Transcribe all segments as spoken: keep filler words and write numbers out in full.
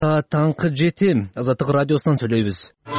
Таңкы жети Азаттык радиосунан сүйлөйбүз.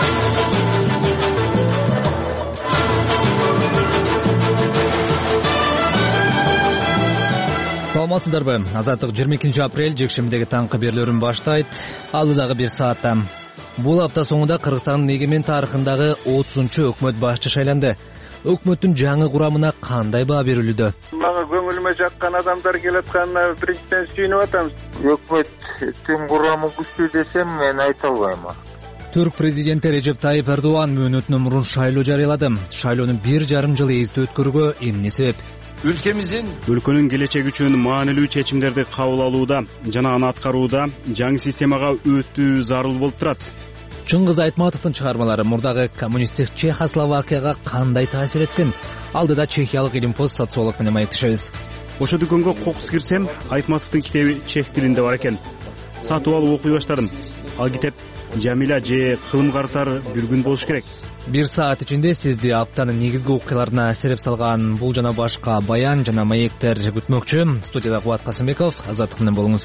Саламатсыздарбы? Азаттык жыйырма экинчи апрель жекшембидеги таңкы берүүлөрүн баштайт. Алдыдагы бир саатта. Бул апта соңунда Кыргызстандын эгемен тарыхындагы отузунчу өкмөт башчы шайланды. Өкмөттүн жаңы курамына кандай баа берилүүдө? Мага көңүлүмө жаккан адамдар келатканына биринчиден сүйүнүп атам. Өкмөттүн курамы күчтүү десем мен айта албайм. Түрк президенти Режеп Тайип Эрдоган мөөнөтүнөн мурун шайлоо жарыялады. Шайлоону бир жарым жыл эрте өткөрүүгө эмне себеп? Өлкөмүздүн өлкөнүн келечеги үчүн маанилүү чечимдерди кабыл алууда жана аны аткарууда жаңы системага өтүү зарыл болуп турат. Чыңгыз Айтматовдун чыгармалары мурдагы коммунисттик Чехословакияга кандай таасир эткен? Алдыда чехиялык илимпоз социолог менен маектешебиз. Ошо дүкөнгө кокус кирсем, Айтматовдун китеби чех тилинде бар экен. Сатып алып окуй баштадым. Ал китеп Жамиля же кылым картар бир күн болуш керек. Бир саат ичинде сизди аптанын негизги окуяларына сереп салган бул жана башка баян жана маектер күтмөкчү. Студияда Кубат Касымбеков, Азаттык менен болуңуз.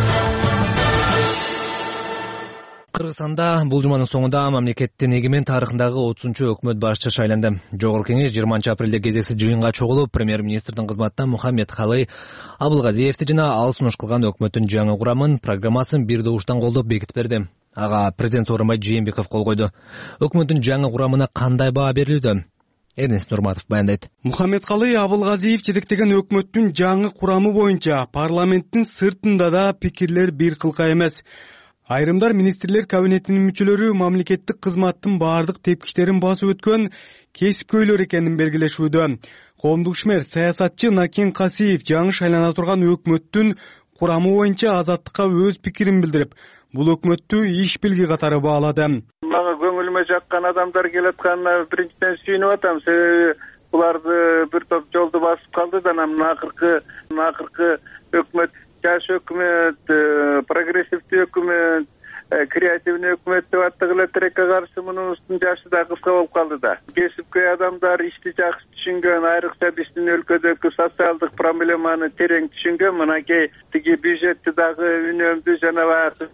Кыргызстанда бул жуманын соңунда мамлекеттин эгемен тарыхындагы отузунчу өкмөт башчы шайланды. Жогорку кеңеш жыйырманчы апрелде кезексиз жыйынга чогулуп, премьер-министрдин кызматына Мухаммедкалый Абылгазиевди жана ал сунуш кылган өкмөттүн жаңы курамын, программасын бир добуштан колдоп бекитип берди. Ага президент Сооронбай Жээнбеков кол койду. Өкмөттүн жаңы курамына кандай баа берилүүдө? Эрнест Нурматов баяндайт. Мухаммедкалый Абылгазиев жетектеген өкмөттүн жаңы курамы боюнча парламенттин сыртында да пикирлер бир кылка эмес. Айрымдар министрлер кабинетинин мүчөлөрү мамлекеттик кызматтын баардык тепкичтерин басып өткөн кесипкөйлөр экенин белгилешүүдө. Коомдук ишмер саясатчы Накен Касиев жаңы шайлана турган өкмөттүн курамы боюнча Азаттыкка өз пикирин билдирип, бул өкмөттү иш билги катары баалады. Мага көңүлүмө жаккан адамдар келатканына биринчиден сүйүнүп атам. Себеби буларды бир топ жолду басып калды да анан акыркы акыркы өкмөт жаш өкмөт, прогрессивдүү өкмөт, креативный өкмөт деп аттыгы эле тилекке каршы мунун жашы да кыска болуп калды да. Кесипкөй адамдар ишти жакшы түшүнгөн, айрыкча биздин өлкөдөгү социалдык проблеманы терең түшүнгөн, мынакей тиги бюджетти дагы үнөмдүү жана баягы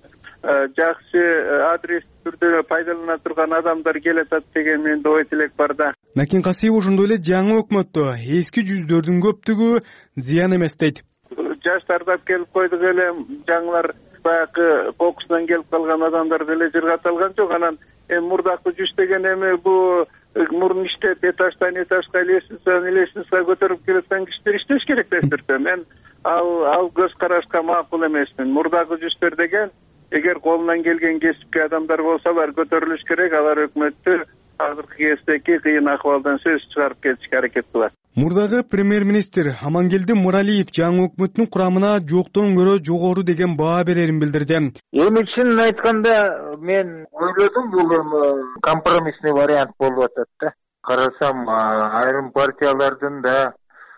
жакшы адрес түрдө пайдалана турган адамдар келатат деген менде ой тилек бар да. Накен Касиев ошондой эле жаңы өкмөттө эски жүздөрдүн көптүгү зыян эмес дейт. Жаш тартап келип койдук эле, жаңылар баягы кокусунан келип калган адамдар деле жыргатылган жок. Анан эми мурдакы жүз деген эми бул мурун иштеп этаждан этажга лестницадан лестницага көтөрүп келаткан кишилер иштеш керек деп турсам, мен ал ал көз карашка макул эмесмин. Мурдагы жүздөр деген эгер колунан келген кесипкөй адамдар болсалар көтөрүлүш керек, алар өкмөттү азыркы кездеги кыйын акыбалдан сөз чыгарып кетишке аракет кылат. Мурдагы премьер-министр Амангелди Муралиев жаңы өкмөттүн курамына жоктон көрө жогору деген баа берерин билдирди. Эми чынын айтканда мен ойлодум, бул эми компромиссный вариант болуп атат да. Карасам айрым партиялардын да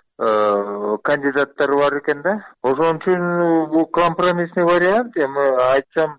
кандидаттары бар экен да. Ошон үчүн бул компромиссный вариант. Эми айтсам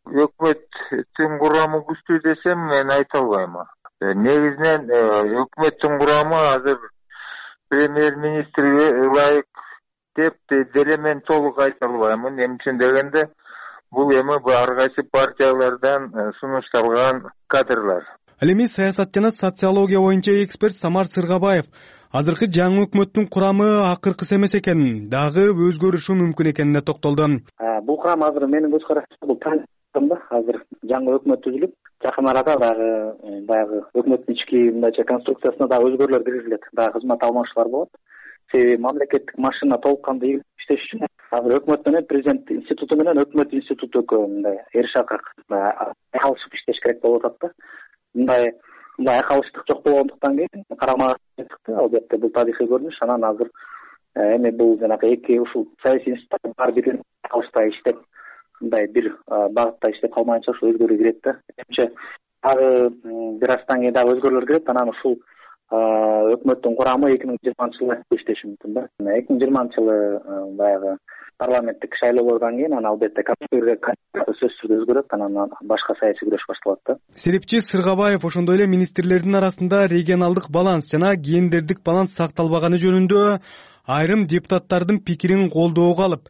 өкмөттүн курамы күчтүү десем мен айта албайм. Негизинен өкмөттүн курамы азыр премьер-министрге ылайык деп деле мен толук айта албаймын. Эмне үчүн дегенде бул эми ар кайсы партиялардан сунушталган кадрлар. Ал эми саясат жана социология боюнча эксперт Самар Сыргабаев азыркы жаңы өкмөттүн курамы акыркысы эмес экенин, дагы өзгөрүшү мүмкүн экенине токтолду. Бул курам азыр менин көз карашым бул да азыр жаңы өкмөт түзүлүп, жакын арада дагы баягы өкмөттүн ички мындайча конструкциясына дагы өзгөрүүлөр киргизилет, дагы кызмат алмашуулар болот. Себеби мамлекеттик машина толук кандуу иштеш үчүн азыр өкмөт менен президент институту менен өкмөт институту экөө мындай эр шакак айкалышып иштеш керек болуп атат да. Мындай мындай айкалыштык жок болгондуктан кийин карама чыкты. Албетте бул тарыхый көрүнүш. Анан азыр эми бул жанагы эки ушул саясий институттар бар бири айкалышта иштеп мындай бир багытта иштеп калмайынча ошо өзгөрүү кирет да. Эмче дагы бир астан кийин дагы өзгөрүүлөр кирет. Анан ушул өкмөттүн курамы эки миң жыйырманчы жылы иштеши мүмкүн да. эки миң жыйырманчы жылы баягы парламенттик шайлоолордон кийин анан албетте конституция сөзсүз түрдө өзгөрөт, анан башка саясий күрөш башталат да. Серепчи Сыргабаев ошондой эле министрлердин арасында регионалдык баланс жана гендердик баланс сакталбаганы жөнүндө айрым депутаттардын пикирин колдоого алып,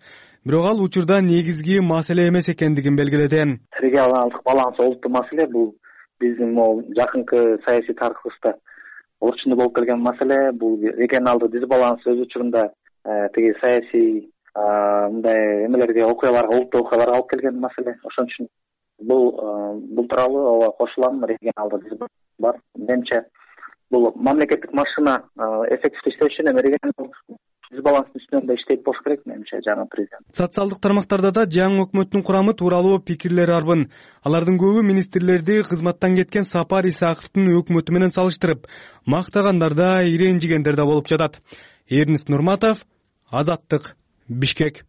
бирок ал учурда негизги маселе эмес экендигин белгиледи. Регионалдык баланс олуттуу маселе, бул биздин могу жакынкы саясий тарыхыбызда орчунда болуп келген маселе. Бул регионалдык дисбаланс өз учурунда тиги саясий мындай эмелерге, окуяларга, олуттуу окуяларга алып келген маселе. Ошон үчүн бул бул тууралуу ооба кошулам. Регионалдык дисбаланс бар. Менимче бул мамлекеттик машина эффективдүү иштеш үчүн эми регионалдык дисбаланстын үстүнөн да иштейт болуш керек, менимче, жаңы президент. Социалдык тармактарда да жаңы өкмөттүн курамы тууралуу пикирлер арбын. Алардын көбү министрлерди кызматтан кеткен Сапар Исаковдун өкмөтү менен салыштырып, мактагандар да, иренжигендер да болуп жатат. Эрнест Нурматов, Азаттык, Бишкек.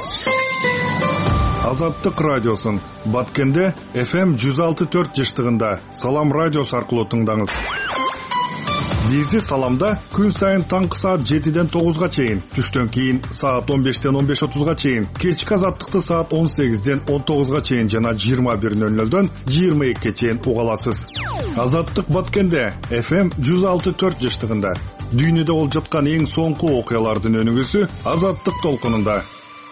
Азаттык радиосун Баткенде эф эм жүз алты төрт жыштыгында Салам радиосу аркылуу тыңдаңыз. Бизди Саламда күн сайын таңкы саат жетиден тогузга чейин, түштөн кийин саат он бештен он беш отузга чейин, кечки Азаттыкты саат он сегизден он тогузга чейин жана жыйырма бир ноль нолдон жыйырма экиге чейин уга аласыз. Азаттык Баткенде эф эм жүз алты төрт жыштыгында дүйнөдө болуп жаткан эң соңку окуялардын өнүгүүсү Азаттык толкунунда.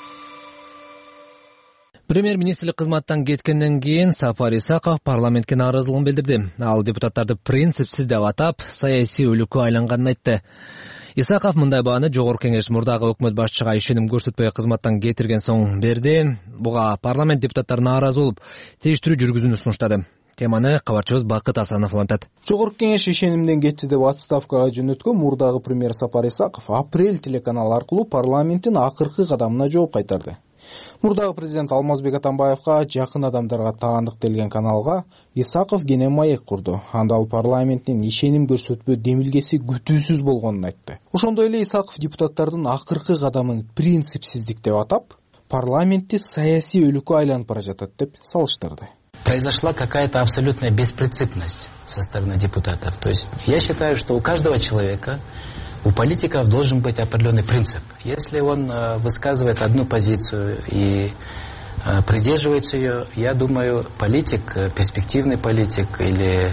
Премьер-министрлик кызматтан кеткенден кийин Сапар Исаков парламентке нааразылыгын билдирди. Ал депутаттарды принципсиз деп атап, саясий өлүккө айланганын айтты. Исаков мындай бааны Жогорку Кеңеш мурдагы өкмөт башчыга ишеним көрсөтпөй кызматтан кетирген соң берди. Буга парламент депутаттары нааразы болуп, териштирүү жүргүзүүнү сунуштады. Теманы кабарчыбыз Бакыт Асанов улантат. Жогорку Кеңеш ишенимден кетти деп отставкага жөнөткөн мурдагы премьер Сапар Исаков Апрель телеканалы аркылуу парламенттин акыркы кадамына жооп кайтарды. Мурдагы президент Алмазбек Атамбаевга жакын адамдарга таандык делген каналга Исаков кене маек курду. Анда ал парламенттин ишеним көрсөтпөө демилгеси күтүүсүз болгонун айтты. Ошондой эле Исаков депутаттардын акыркы кадамын принципсиздик деп атап, парламентти саясий өлүккө айланып бара жатат деп салыштырды. Произошла какая-то абсолютная беспринципность со стороны депутатов. То есть я считаю, что у каждого человека, у политиков должен быть определенный принцип. Если он э, высказывает одну позицию и э, придерживается ее, я думаю, политик, э, перспективный политик или э,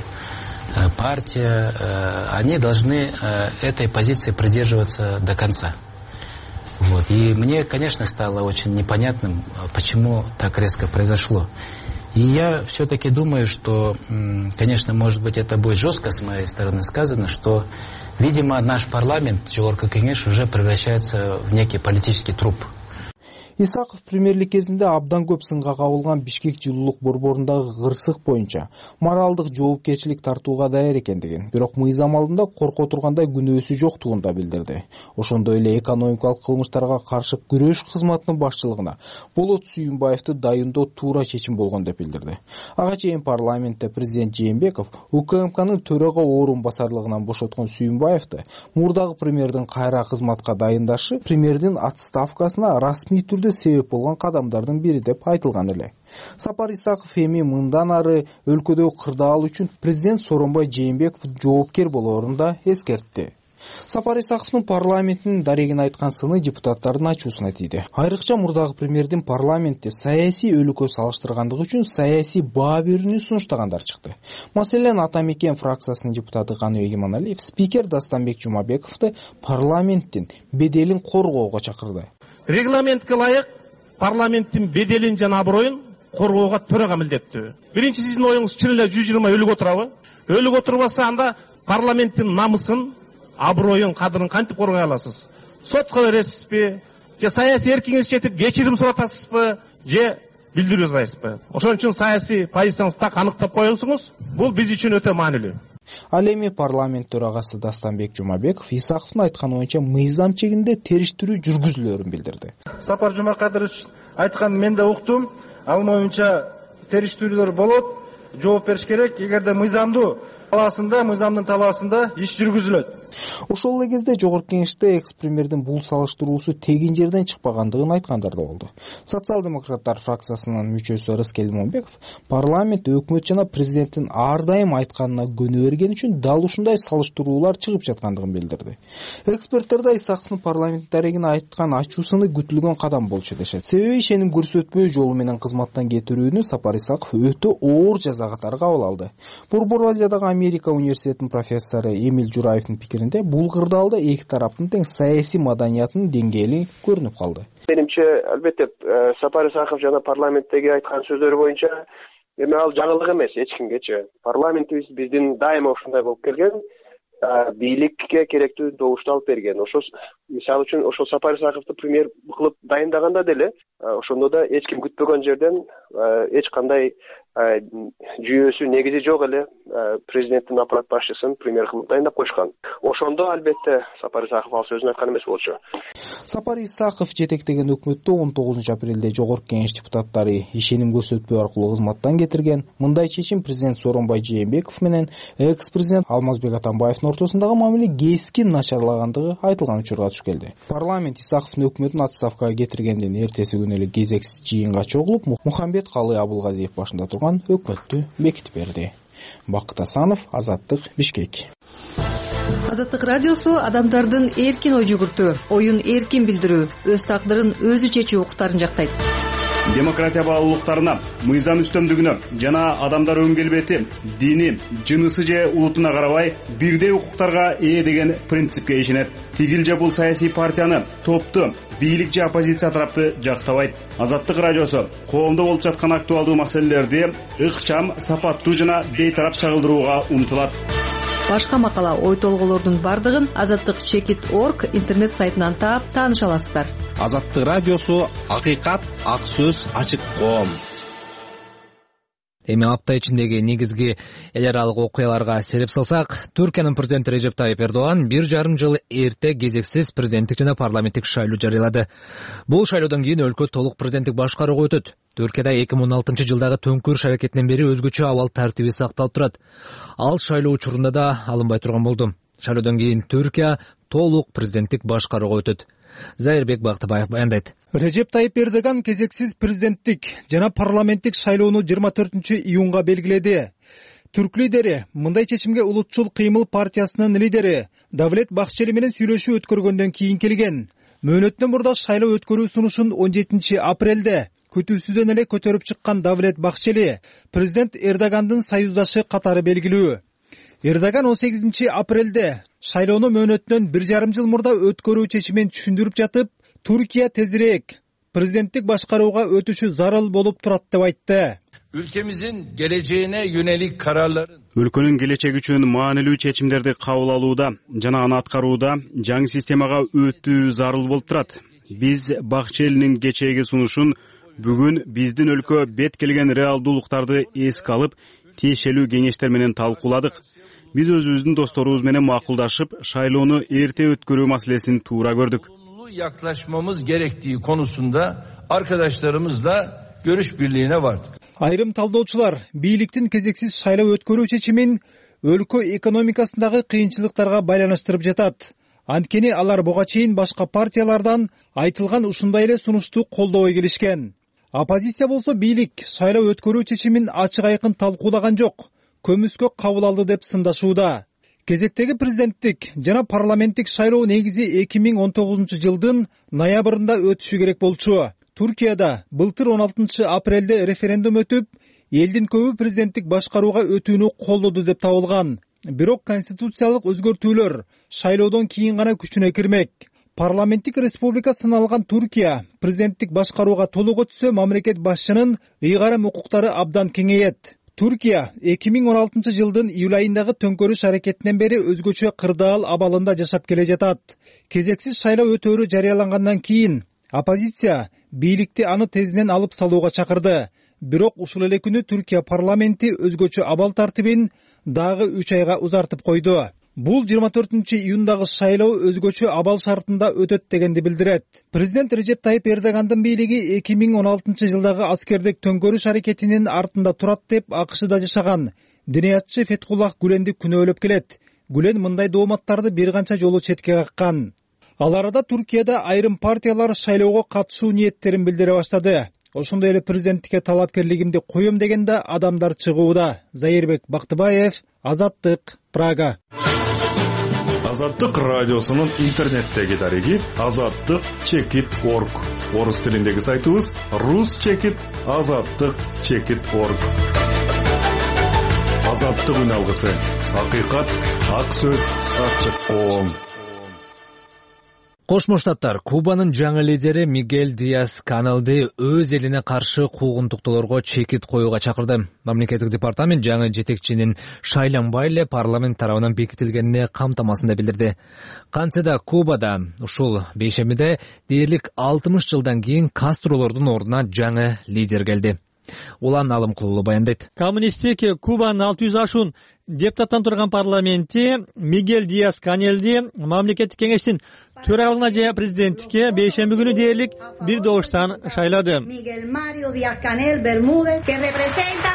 партия, э, они должны э, этой позиции придерживаться до конца. Вот. И мне, конечно, стало очень непонятным, почему так резко произошло. И я все-таки думаю, что, конечно, может быть, это будет жестко с моей стороны сказано, что, видимо, наш парламент, Жогорку Кеңеш, уже превращается в некий политический труп. Исаков премьерлик кезинде абдан көп сынга кабылган Бишкек жылуулук борборундагы кырсык боюнча моралдык жоопкерчилик тартууга даяр экендигин, бирок мыйзам алдында корко тургандай күнөөсү жоктугун да билдирди. Ошондой эле экономикалык кылмыштарга каршы күрөш кызматынын башчылыгына Болот Сүйүнбаевди дайындоо туура чечим болгон деп билдирди. Ага чейин парламентте президент Жээнбеков УКМКнын төрага орун басарлыгынан бошоткон Сүйүнбаевди мурдагы премьердин кайра кызматка дайындашы премьердин отставкасына расмий түрдө себеп болгон кадамдардын бири деп айтылган эле. Сапар Исаков эми мындан ары өлкөдөгү кырдаал үчүн президент Сооронбай Жээнбеков жоопкер болоорун да эскертти. Сапар Исаковдун парламенттин дарегин айткан сыны депутаттардын ачуусуна тийди. Айрыкча мурдагы премьердин парламентте саясий өлүккө салыштыргандыгы үчүн саясий баа берүүнү сунуштагандар чыкты. Маселен Ата Мекен фракциясынын депутаты Каныбек Иманалиев спикер Дастанбек Жумабековду парламенттин беделин коргоого чакырды. Регламентке ылайык парламенттин беделин жана аброюн коргоого төрага милдеттүү. Биринчи сиздин оюңуз чын эле жүз жыйырма өлүк отурабы? Өлүк отурбаса анда парламенттин намысын, аброюн, кадырын кантип коргой аласыз? Сотко бересизби? Же саясий эркиңиз жетип кечирим суратасызбы? Же билдирүү жасайсызбы? Ошон үчүн саясий позицияңызды так аныктап коюңуз. Бул биз үчүн өтө маанилүү. Ал эми парламент төрагасы Дастанбек Жумабеков Исаковдун айтканы боюнча мыйзам чегинде териштирүү жүргүзүлөөрүн билдирди. Сапар Жумакадырович айтканын мен да уктум. Ал боюнча териштирүүлөр болот, жооп бериш керек. Эгерде мыйзамдуу талаасында, мыйзамдын талаасында иш жүргүзүлөт. Ошол эле кезде Жогорку Кеңеште экс-премьердин бул салыштыруусу тегин жерден чыкпагандыгын айткандар да болду. Социал-демократтар фракциясынын мүчөсү Рыскел Момбеков парламент өкмөт жана президенттин ар дайым айтканына көнө бергени үчүн дал ушундай салыштыруулар чыгып жаткандыгын билдирди. Эксперттер да Исаковдун парламент дарегин айткан ачуусуны күтүлгөн кадам болчу дешет. Себеби ишеним көрсөтпөө жолу менен кызматтан кетирүүнү Сапар Исаков өтө оор жаза катары кабыл алды. Борбор Азиядагы Америка университетинин профессору Эмиль Жураевдин пикири пикиринде бул кырдаалда эки тараптын тең саясий маданиятынын деңгээли көрүнүп калды. Менимче, албетте, Сапар Исаков жана парламенттеги айткан сөздөрү боюнча эми ал жаңылык эмес эч кимгечи. Парламентибиз биздин дайыма ушундай болуп келген, бийликке керектүү добушту алып берген. Ошо мисалы үчүн ошол Сапар Исаковду премьер кылып дайындаганда деле ошондо да эч ким күтпөгөн жерден эч кандай жүйөсү негизи жок эле президенттин аппарат башчысын премьер кылып дайындап койшкан. Ошондо албетте Сапар Исаков ал сөзүн айткан эмес болчу. Сапар Исаков жетектеген өкмөттө он тогузунчу апрелде Жогорку Кеңеш депутаттары ишеним көрсөтпөө аркылуу кызматтан кетирген. Мындай чечим президент Сооронбай Жээнбеков менен экс-президент Алмазбек Атамбаевдин ортосундагы мамиле кескин начарлагандыгы айтылган учурга туш келди. Парламент Исаковдун өкмөтүн отставкага кетиргенден эртеси күнү эле кезексиз жыйынга чогулуп, Мухаммед Калый Абылгазиев башында турган өкмөттү бекитип берди. Бакыт Асанов, Азаттык, Бишкек. Азаттык радиосу адамдардын эркин ой жүгүртүү, оюн эркин билдирүү, өз тагдырын өзү чечүү укуктарын жактайт. Демократия баалуулуктарына, мыйзам үстөмдүгүнө жана адамдар өң келбети, дини, жынысы же улутуна карабай бирдей укуктарга ээ деген принципке ишенет. Тигил же бул саясий партияны, топту, бийлик же оппозиция тарапты жактабайт. Азаттык радиосу коомдо болуп жаткан актуалдуу маселелерди ыкчам, сапаттуу жана бейтарап чагылдырууга умтулат. Башка макала, ой толголордун бардыгын азаттык чекит точка орг интернет сайтынан таап тааныша аласыздар. Азаттык радиосу акыйкат, ак сөз, ачык коом. Эми апта ичиндеги негизги эл аралык окуяларга сереп салсак, Түркиянын президенти Режеп Тайып Эрдоган бир жарым жыл эрте кезексиз президенттик жана парламенттик шайлоо жарыялады. Бул шайлоодон кийин өлкө толук президенттик башкарууга өтөт. Түркияда эки миң он алтынчы жылдагы төңкүрүш аракетинен бери өзгөчө абал тартиби сакталып турат. Ал шайлоо учурунда да алынбай турган болду. Шайлоодон кийин Түркия толук президенттик башкарууга өтөт. Зайырбек Бактыбаев баяндайт. Режеп Тайып Эрдоган кезексиз президенттик жана парламенттик шайлоону жыйырма төртүнчү июнга белгиледи. Түрк лидери мындай чечимге Улутчул кыймыл партиясынын лидери Давлет Бакчели менен сүйлөшүү өткөргөндөн кийин келген. Мөөнөттөн мурда шайлоо өткөрүү сунушун он жетинчи апрелде күтүүсүздөн эле көтөрүп чыккан Давлет Бакчели президент Эрдогандын союздашы катары белгилүү. Эрдоган он сегизинчи апрелде шайлоону мөөнөттөн бир жарым жыл мурда өткөрүү чечимин түшүндүрүп жатып, Түркия тезирээк президенттик башкарууга өтүшү зарыл болуп турат деп айтты. Ülkemizin geleceğine yönelik kararların өлкөнүн келечеги үчүн маанилүү чечимдерди кабыл алууда жана аны аткарууда жаңы системага өтүү зарыл болуп турат. Биз Бакчелинин кечээги сунушун бүгүн биздин өлкө бет келген реалдуулуктарды эске алып, тиешелүү кеңештер менен талкууладык. Биз өзүбүздүн досторубуз менен макулдашып, шайлоону эрте өткөрүү маселесин туура көрдүк. Yaklaşmamız gerektiği konusunda arkadaşlarımızla görüş birliğine vardık. Айрым талдоочулар бийликтин кезексиз шайлоо өткөрүү чечимин өлкө экономикасындагы кыйынчылыктарга байланыштырып жатат. Анткени алар буга чейин башка партиялардан айтылган ушундай эле сунушту колдобой келишкен. Оппозиция болсо бийлик шайлоо өткөрүү чечимин ачык айкын талкуулаган жок, көмүскө кабыл алды деп сындашууда. Кезектеги президенттик жана парламенттик шайлоо негизи эки миң он тогузунчу жылдын ноябрында өтүшү керек болчу. Түркияда былтыр он алтынчы апрелде референдум өтүп, элдин көбү президенттик башкарууга өтүүнү колдоду деп табылган. Бирок конституциялык өзгөртүүлөр шайлоодон кийин гана күчүнө кирмек. Парламенттик республика саналган Түркия президенттик башкарууга толук өтсө, мамлекет башчынын ыйгарым укуктары абдан кеңейет. Түркия эки миң он алтынчы жылдын июль айындагы төңкөрүш аракетинен бери өзгөчө кырдаал абалында жашап келе жатат. Кезексиз шайлоо өтөөрү жарыялангандан кийин оппозиция бийликти аны тезинен алып салууга чакырды. Бирок ушул эле күнү Түркия парламенти өзгөчө абал тартибин дагы үч айга узартып койду. Бул жыйырма төртүнчү июндагы шайлоо өзгөчө абал шартында өтөт дегенди билдирет. Президент Режеп Тайып Эрдогандын бийлиги эки миң он алтынчы жылдагы аскердик төңкөрүш аракетинин артында турат деп АКШда жашаган диниятчы Фетхуллах Гүленди күнөөлөп келет. Гүлен мындай дооматтарды бир канча жолу четке каккан. Ал арада Түркияда айрым партиялар шайлоого катышуу ниеттерин билдире баштады. Ошондой эле президенттикке талапкерлигимди коем дегенде адамдар чыгууда. Зайырбек Бактыбаев, Азаттык, Прага. Азаттык радиосунун интернеттеги дареги азаттык чекит точка орг. Орус тилиндеги сайтыбыз рус чекит азаттык чекит точка орг. азаттык үн алгысы. Акыйкат, ак сөз, ачык коом. Кошмо Штаттар Кубанын жаңы лидери Мигель Диас-Канелди өз элине каршы куугунтуктоолорго чекит коюуга чакырды. Мамлекеттик департамент жаңы жетекчинин шайланбай эле парламент тарабынан бекитилгенине камтамасында билдирди. Кантсе да Кубада ушул бейшембиде дээрлик алтымыш жылдан кийин Кастролордун ордуна жаңы лидер келди. Улан Алымкулуу баяндайт. Коммунисттик Кубанын алты жүз ашуун депутаттан турган парламенти Мигель Диас-Канелди мамлекеттик кеңештин төрагалыгына же президенттикке бейшемби күнү дээрлик бир добуштан шайлады. Miguel Mario Díaz-Canel Bermúdez que representa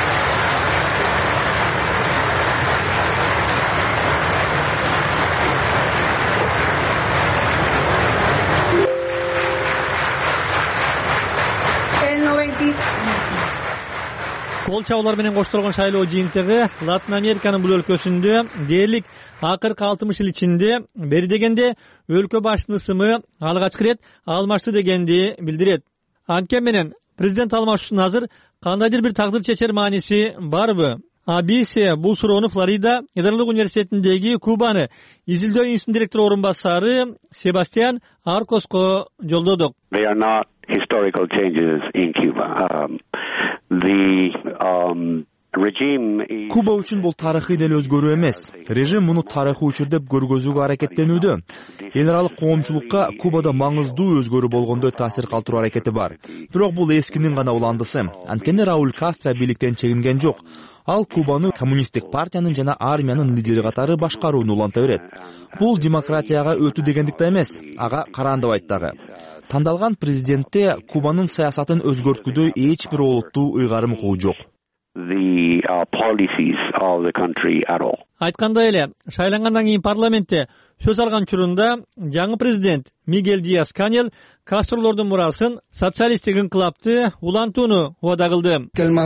Кол чабуулар менен коштолгон шайлоо жыйынтыгы Латын Американын бул өлкөсүндө дээрлик акыркы алтымыш жыл ичинде бери дегенде өлкө башчынын ысымы алгачкы ирет алмашты дегенди билдирет. Анткени менен президент алмашуусунун азыр кандайдыр бир тагдыр чечер мааниси барбы? А би си бул суроону Флорида Федералдык университетиндеги Кубаны изилдөө институтунун директору орун басары Себастьян Аркоско жолдодук. They are not historical changes in Cuba. Um, the um Куба үчүн бул тарыхый деле өзгөрүү эмес. Режим муну тарыхый учур деп көргөзүүгө аракеттенүүдө. Эл аралык коомчулукка Кубада маңыздуу өзгөрүү болгондой таасир калтыруу аракети бар. Бирок бул эскинин гана уландысы. Анткени Рауль Кастро бийликтен чегинген жок. Ал Кубаны коммунисттик партиянын жана армиянын лидери катары башкарууну уланта берет. Бул демократияга өтүү дегендик да эмес, ага карандыбайт дагы. Тандалган президентте Кубанын саясатын өзгөрткүдөй эч бир олуттуу ыйгарым куу жок. The uh, policies of the country at all. Айткандай эле, шайлангандан кийин парламентте сөз алган учурунда жаңы президент Мигель Диас-Канел Кастролордун мурасын социалисттик инкылапты улантууну убада кылды.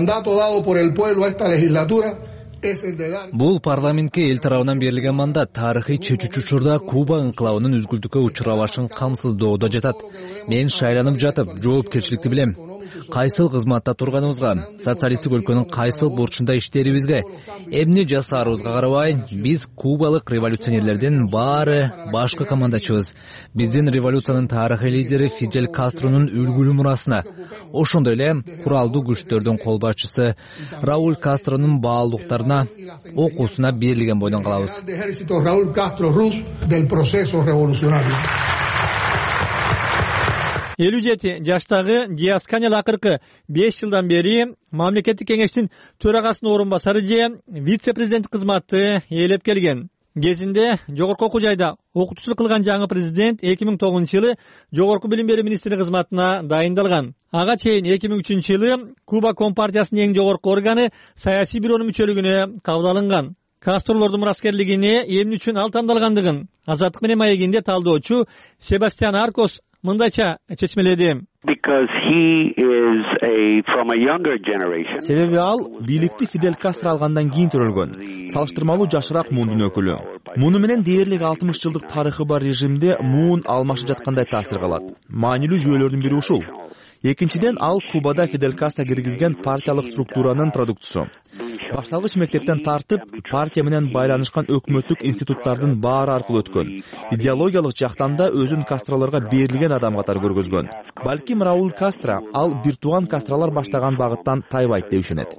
Бул парламентке эл тарабынан берилген мандат тарыхый чечүүчү учурда Куба инкылабынын үзгүлтүккө учурабашын камсыздоодо жатат. Мен шайланып жатып, жоопкерчиликти билем. Кайсыл кызматта турганыбызга, социалисттик өлкөнүн кайсыл бурчунда иштерибизге, эмне жасаарыбызга карабай, биз кубалык революционерлердин баары башкы командачыбыз. Биздин революциянын тарыхый лидери Фидель Кастронун үлгүлүү мурасына, ошондой эле куралдуу күчтөрдүн кол башчысы Рауль Кастронун баалуулуктарына, окуусуна берилген бойдон калабыз. элүү жети жаштагы Диас-Канел акыркы беш жылдан бери мамлекеттик кеңештин төрагасынын орун басары же вице-президент кызматты ээлеп келген. Кезинде жогорку окуу жайда окутуучулук кылган жаңы президент эки миң тогузунчу жылы жогорку билим берүү министри кызматына дайындалган. Ага чейин эки миң үчүнчү жылы Куба компартиясынын эң жогорку органы саясий бюронун мүчөлүгүнө кабыл алынган. Кастролордун мураскерлигине эмне үчүн ал тандалгандыгын Азаттык менен маегинде талдоочу Себастьян Аркос мындайча чечмеледи. Because he is a from a younger generation. Себеби ал бийликти Фидель Кастро алгандан кийин төрөлгөн. Салыштырмалуу жашыраак муундун өкүлү. Муну менен дээрлик алтымыш жылдык тарыхы бар режимде муун алмашып жаткандай таасир калат. Маанилүү жүйөлөрдүн бири ушул. Экинчиден, ал Кубада Фидель Кастро киргизген партиялык структуранын продуктусу. Башталгыч мектептен тартып, партия менен байланышкан өкмөттүк институттардын баары аркылуу өткөн. Идеологиялык жактан да өзүн Кастролорго берилген адам катары көргөзгөн. Балким Рауль Кастро ал бир тууган Кастролор баштаган багыттан тайбайт деп ишенет.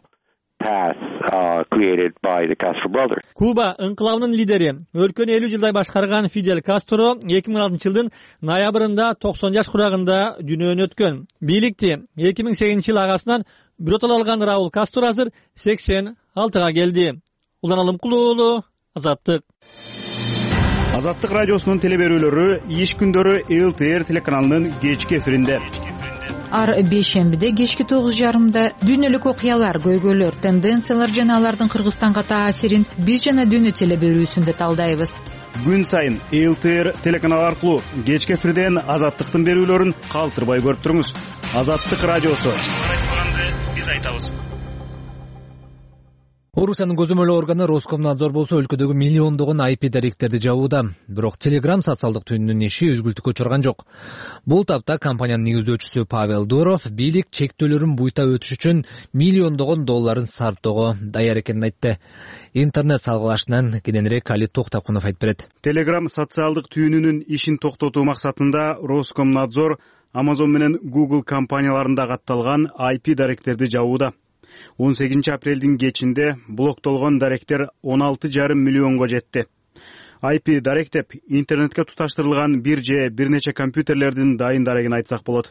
Куба инкылабынын лидери, өлкөнү элүү жылдай башкарган Фидель Кастро эки миң алтынчы жылдын ноябрында токсон жаш курагында дүйнөдөн өткөн. Бийликти эки миң сегизинчи жылы агасынан биротоло алган Рауль Кастро азыр сексен алтыга келди. Улан Алымкулуу, Азаттык. Азаттык радиосунун телеберүүлөрү иш күндөрү эл ти эр телеканалынын кечки эфиринде. Ар бейшембиде кечки тогуз жарымда дүйнөлүк окуялар, көйгөйлөр, тенденциялар жана алардын Кыргызстанга таасирин биз жана дүйнө телеберүүсүндө талдайбыз. Күн сайын эл ти эр телеканалы аркылуу кечки эфирден Азаттыктын берүүлөрүн калтырбай көрүп туруңуз. Азаттык радиосу. Биз айтабыз. Орусиянын көзөмөлөө органы Роскомнадзор болсо өлкөдөгү миллиондогон ай пи даректерди жабууда. Бирок Telegram социалдык түйүнүнүн иши үзгүлтүккө учурган жок. Бул тапта компаниянын негиздөөчүсү Павел Дуров бийлик чектөөлөрүн буйта өтүш үчүн миллиондогон долларын сарптоого даяр экенин айтты. Интернет салгылашынан кененирээк Али Токтакунов айтып берет. Telegram социалдык түйүнүнүн ишин токтотуу максатында Роскомнадзор Amazon менен Google компанияларында катталган ай пи даректерди жабууда. он сегизинчи апрелдин кечинде блоктолгон даректер он алты жарым миллионго жетти. ай пи дарек деп интернетке туташтырылган бир же бир нече компьютерлердин дайын дарегин айтсак болот.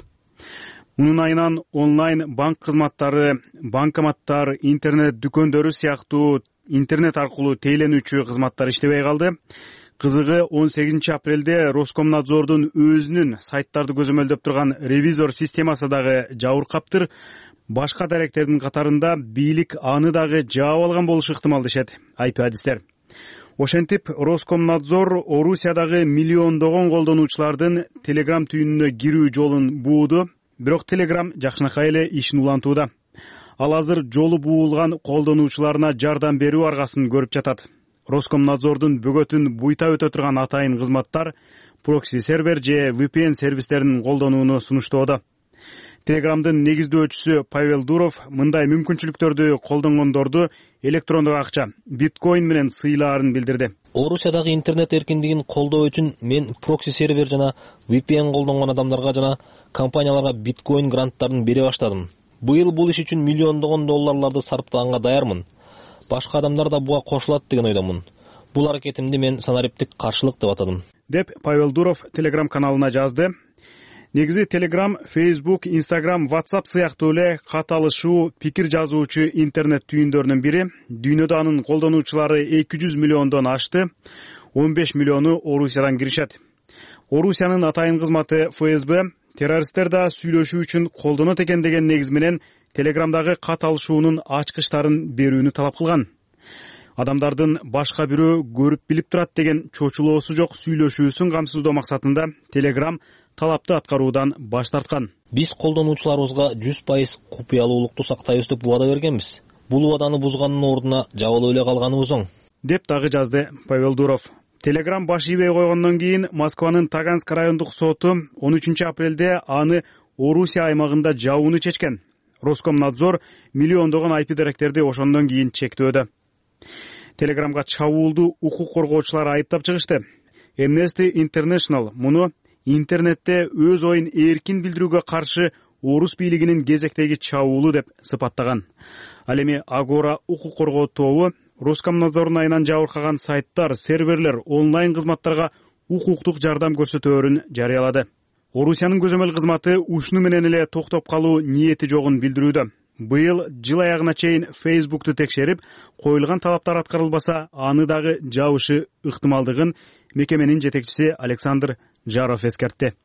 Мунун айынан онлайн банк кызматтары, банкоматтар, интернет дүкөндөрү сыяктуу интернет аркылуу тейлөнүүчү кызматтар иштебей калды. Кызыгы он сегизинчи апрелде Роскомнадзордун өзүнүн сайттарды көзөмөлдөп турган ревизор системасы дагы жабыркаптыр. Башка даректердин катарында бийлик аны дагы жаап алган болушу ыктымал дешет ай пи адистер. Ошентип Роскомнадзор Орусиядагы миллиондогон колдонуучулардын Telegram түйүнүнө кирүү жолун бууду, бирок Telegram жакшынакай эле ишин улантууда. Ал азыр жолу буулган колдонуучуларына жардам берүү аргасын көрүп жатат. Роскомнадзордун бөгөтүн буйта өтө турган атайын кызматтар прокси сервер же ви пи эн сервистерин колдонууну сунуштоодо. Telegram'дын негиздөөчүсү Павел Дуров мындай мүмкүнчүлүктөрдү колдонгондорду электрондук акча, биткоин менен сыйлаарын билдирди. Орусиядагы интернет эркиндигин колдоо үчүн мен прокси сервер жана ви пи эн колдонгон адамдарга жана компанияларга биткоин гранттарын бере баштадым. Быйыл бул иш үчүн миллиондогон долларларды сарптаганга даярмын. Башка адамдар да буга кошулат деген ойдомун. Бул аракетимди мен санариптик каршылык деп атадым, деп Павел Дуров Telegram каналына жазды. Негизи Telegram, Facebook, Instagram, WhatsApp сыяктуу эле каталышуу, пикир жазуучу интернет түйүндөрүнүн бири. Дүйнөдө анын колдонуучулары эки жүз миллиондон ашты. он беш миллиону Орусиядан киришет. Орусиянын атайын кызматы эф эс бэ террористтер да сүйлөшүү үчүн колдонот экен деген негиз менен Telegram'дагы каталышуунун ачкычтарын берүүнү талап кылган. Адамдардын башка бирөө көрүп билип турат деген чочулоосу жок сүйлөшүүсүн камсыздоо максатында Telegram талапты аткаруудан баш тарткан. Биз колдонуучуларыбызга жүз пайыз купуялуулукту сактайбыз деп убада бергенбиз. Бул убаданы бузганын ордуна жабылып эле калганыбыз оң, деп дагы жазды Павел Дуров. Telegram баш ийбей койгондон кийин Москванын Таганск райондук соту он үчүнчү апрелде аны Орусия аймагында жабууну чечкен. Роскомнадзор миллиондогон ай пи даректерди ошондон кийин чектөөдө. Telegram'га чабуулду укук коргоочулар айыптап чыгышты. Amnesty International муну интернетте өз оюн эркин билдирүүгө каршы орус бийлигинин кезектеги чабуулу деп сыпаттаган. Ал эми Агора укук коргоо тобу Роскомнадзордун айынан жабыркаган сайттар, серверлер, онлайн кызматтарга укуктук жардам көрсөтөөрүн жарыялады. Орусиянын көзөмөл кызматы ушуну менен эле токтоп калуу ниети жогун билдирүүдө. Быйыл жыл аягына чейин Facebook'ту текшерип, коюлган талаптар аткарылбаса, аны дагы жабышы ыктымалдыгын мекеменин жетекчиси Александр Жаров эскертти.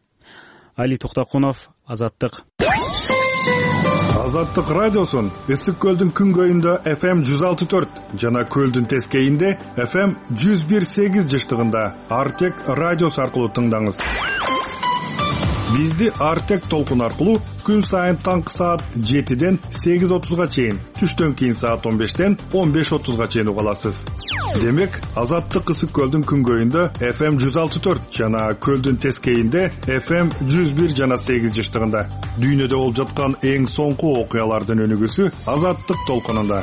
Али Токтакунов, Азаттык. Азаттык радиосун Ысык көлдүн күнгөйүндө эф эм жүз алты төрт жана көлдүн тескейинде эф эм жүз бир сегиз жыштыгында Артек радиосу аркылуу тыңдаңыз. Бизди Артек толкун аркылуу күн сайын таңкы саат жетиден сегиз отузга чейин, түштөн кийин саат он бештен он беш отузга чейин уга аласыз. Демек, Азаттык Ысык көлдүн күнгөйүндө эф эм жүз алты төрт жана көлдүн тескейинде эф эм жүз бир жана сегиз жыштыгында. Дүйнөдө болуп жаткан эң соңку окуялардын өнүгүүсү Азаттык толкунунда.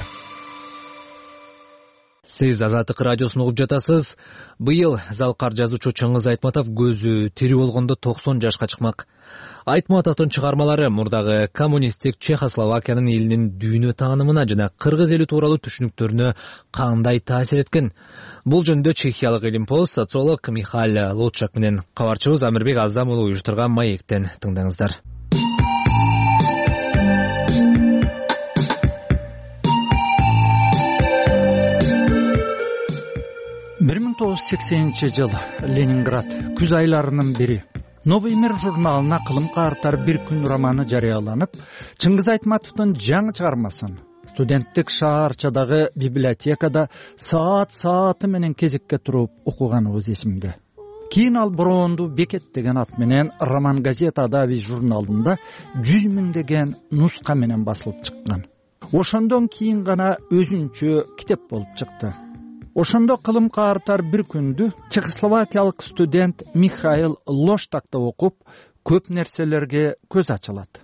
Сиз Азаттык радиосун угуп жатасыз. Быйыл залкар жазуучу Чыңгыз Айтматов көзү тирүү болгондо токсон жашка чыкмак. Айтматовдун чыгармалары мурдагы коммунисттик Чехословакиянын элинин дүйнө таанымына жана кыргыз эли тууралуу түшүнүктөрүнө кандай таасир эткен? Бул жөнүндө чехиялык илимпоз социолог Михаил Лотчак менен кабарчыбыз Амирбек Азам уулу уюштурган маектен тыңдаңыздар. бир миң тогуз жүз сексенинчи жыл, Ленинград, күз айларынын бири. Новый мир журналына кылым каартар бир күн романы жарыяланып, Чыңгыз Айтматовдун жаңы чыгармасын студенттик шаарчадагы библиотекада саат-сааты менен кезекке туруп окуганыбыз эсимде. Кийин ал Бронду Бекет деген ат менен роман газета Адави журналында жүз миңдеген нуска менен басылып чыккан. ошондон кийин гана өзүнчө китеп болуп чыкты. Ошондо кылым каартар бир күндү чехословакиялык студент Михаил Лоштакта окуп, көп нерселерге көз ачылат.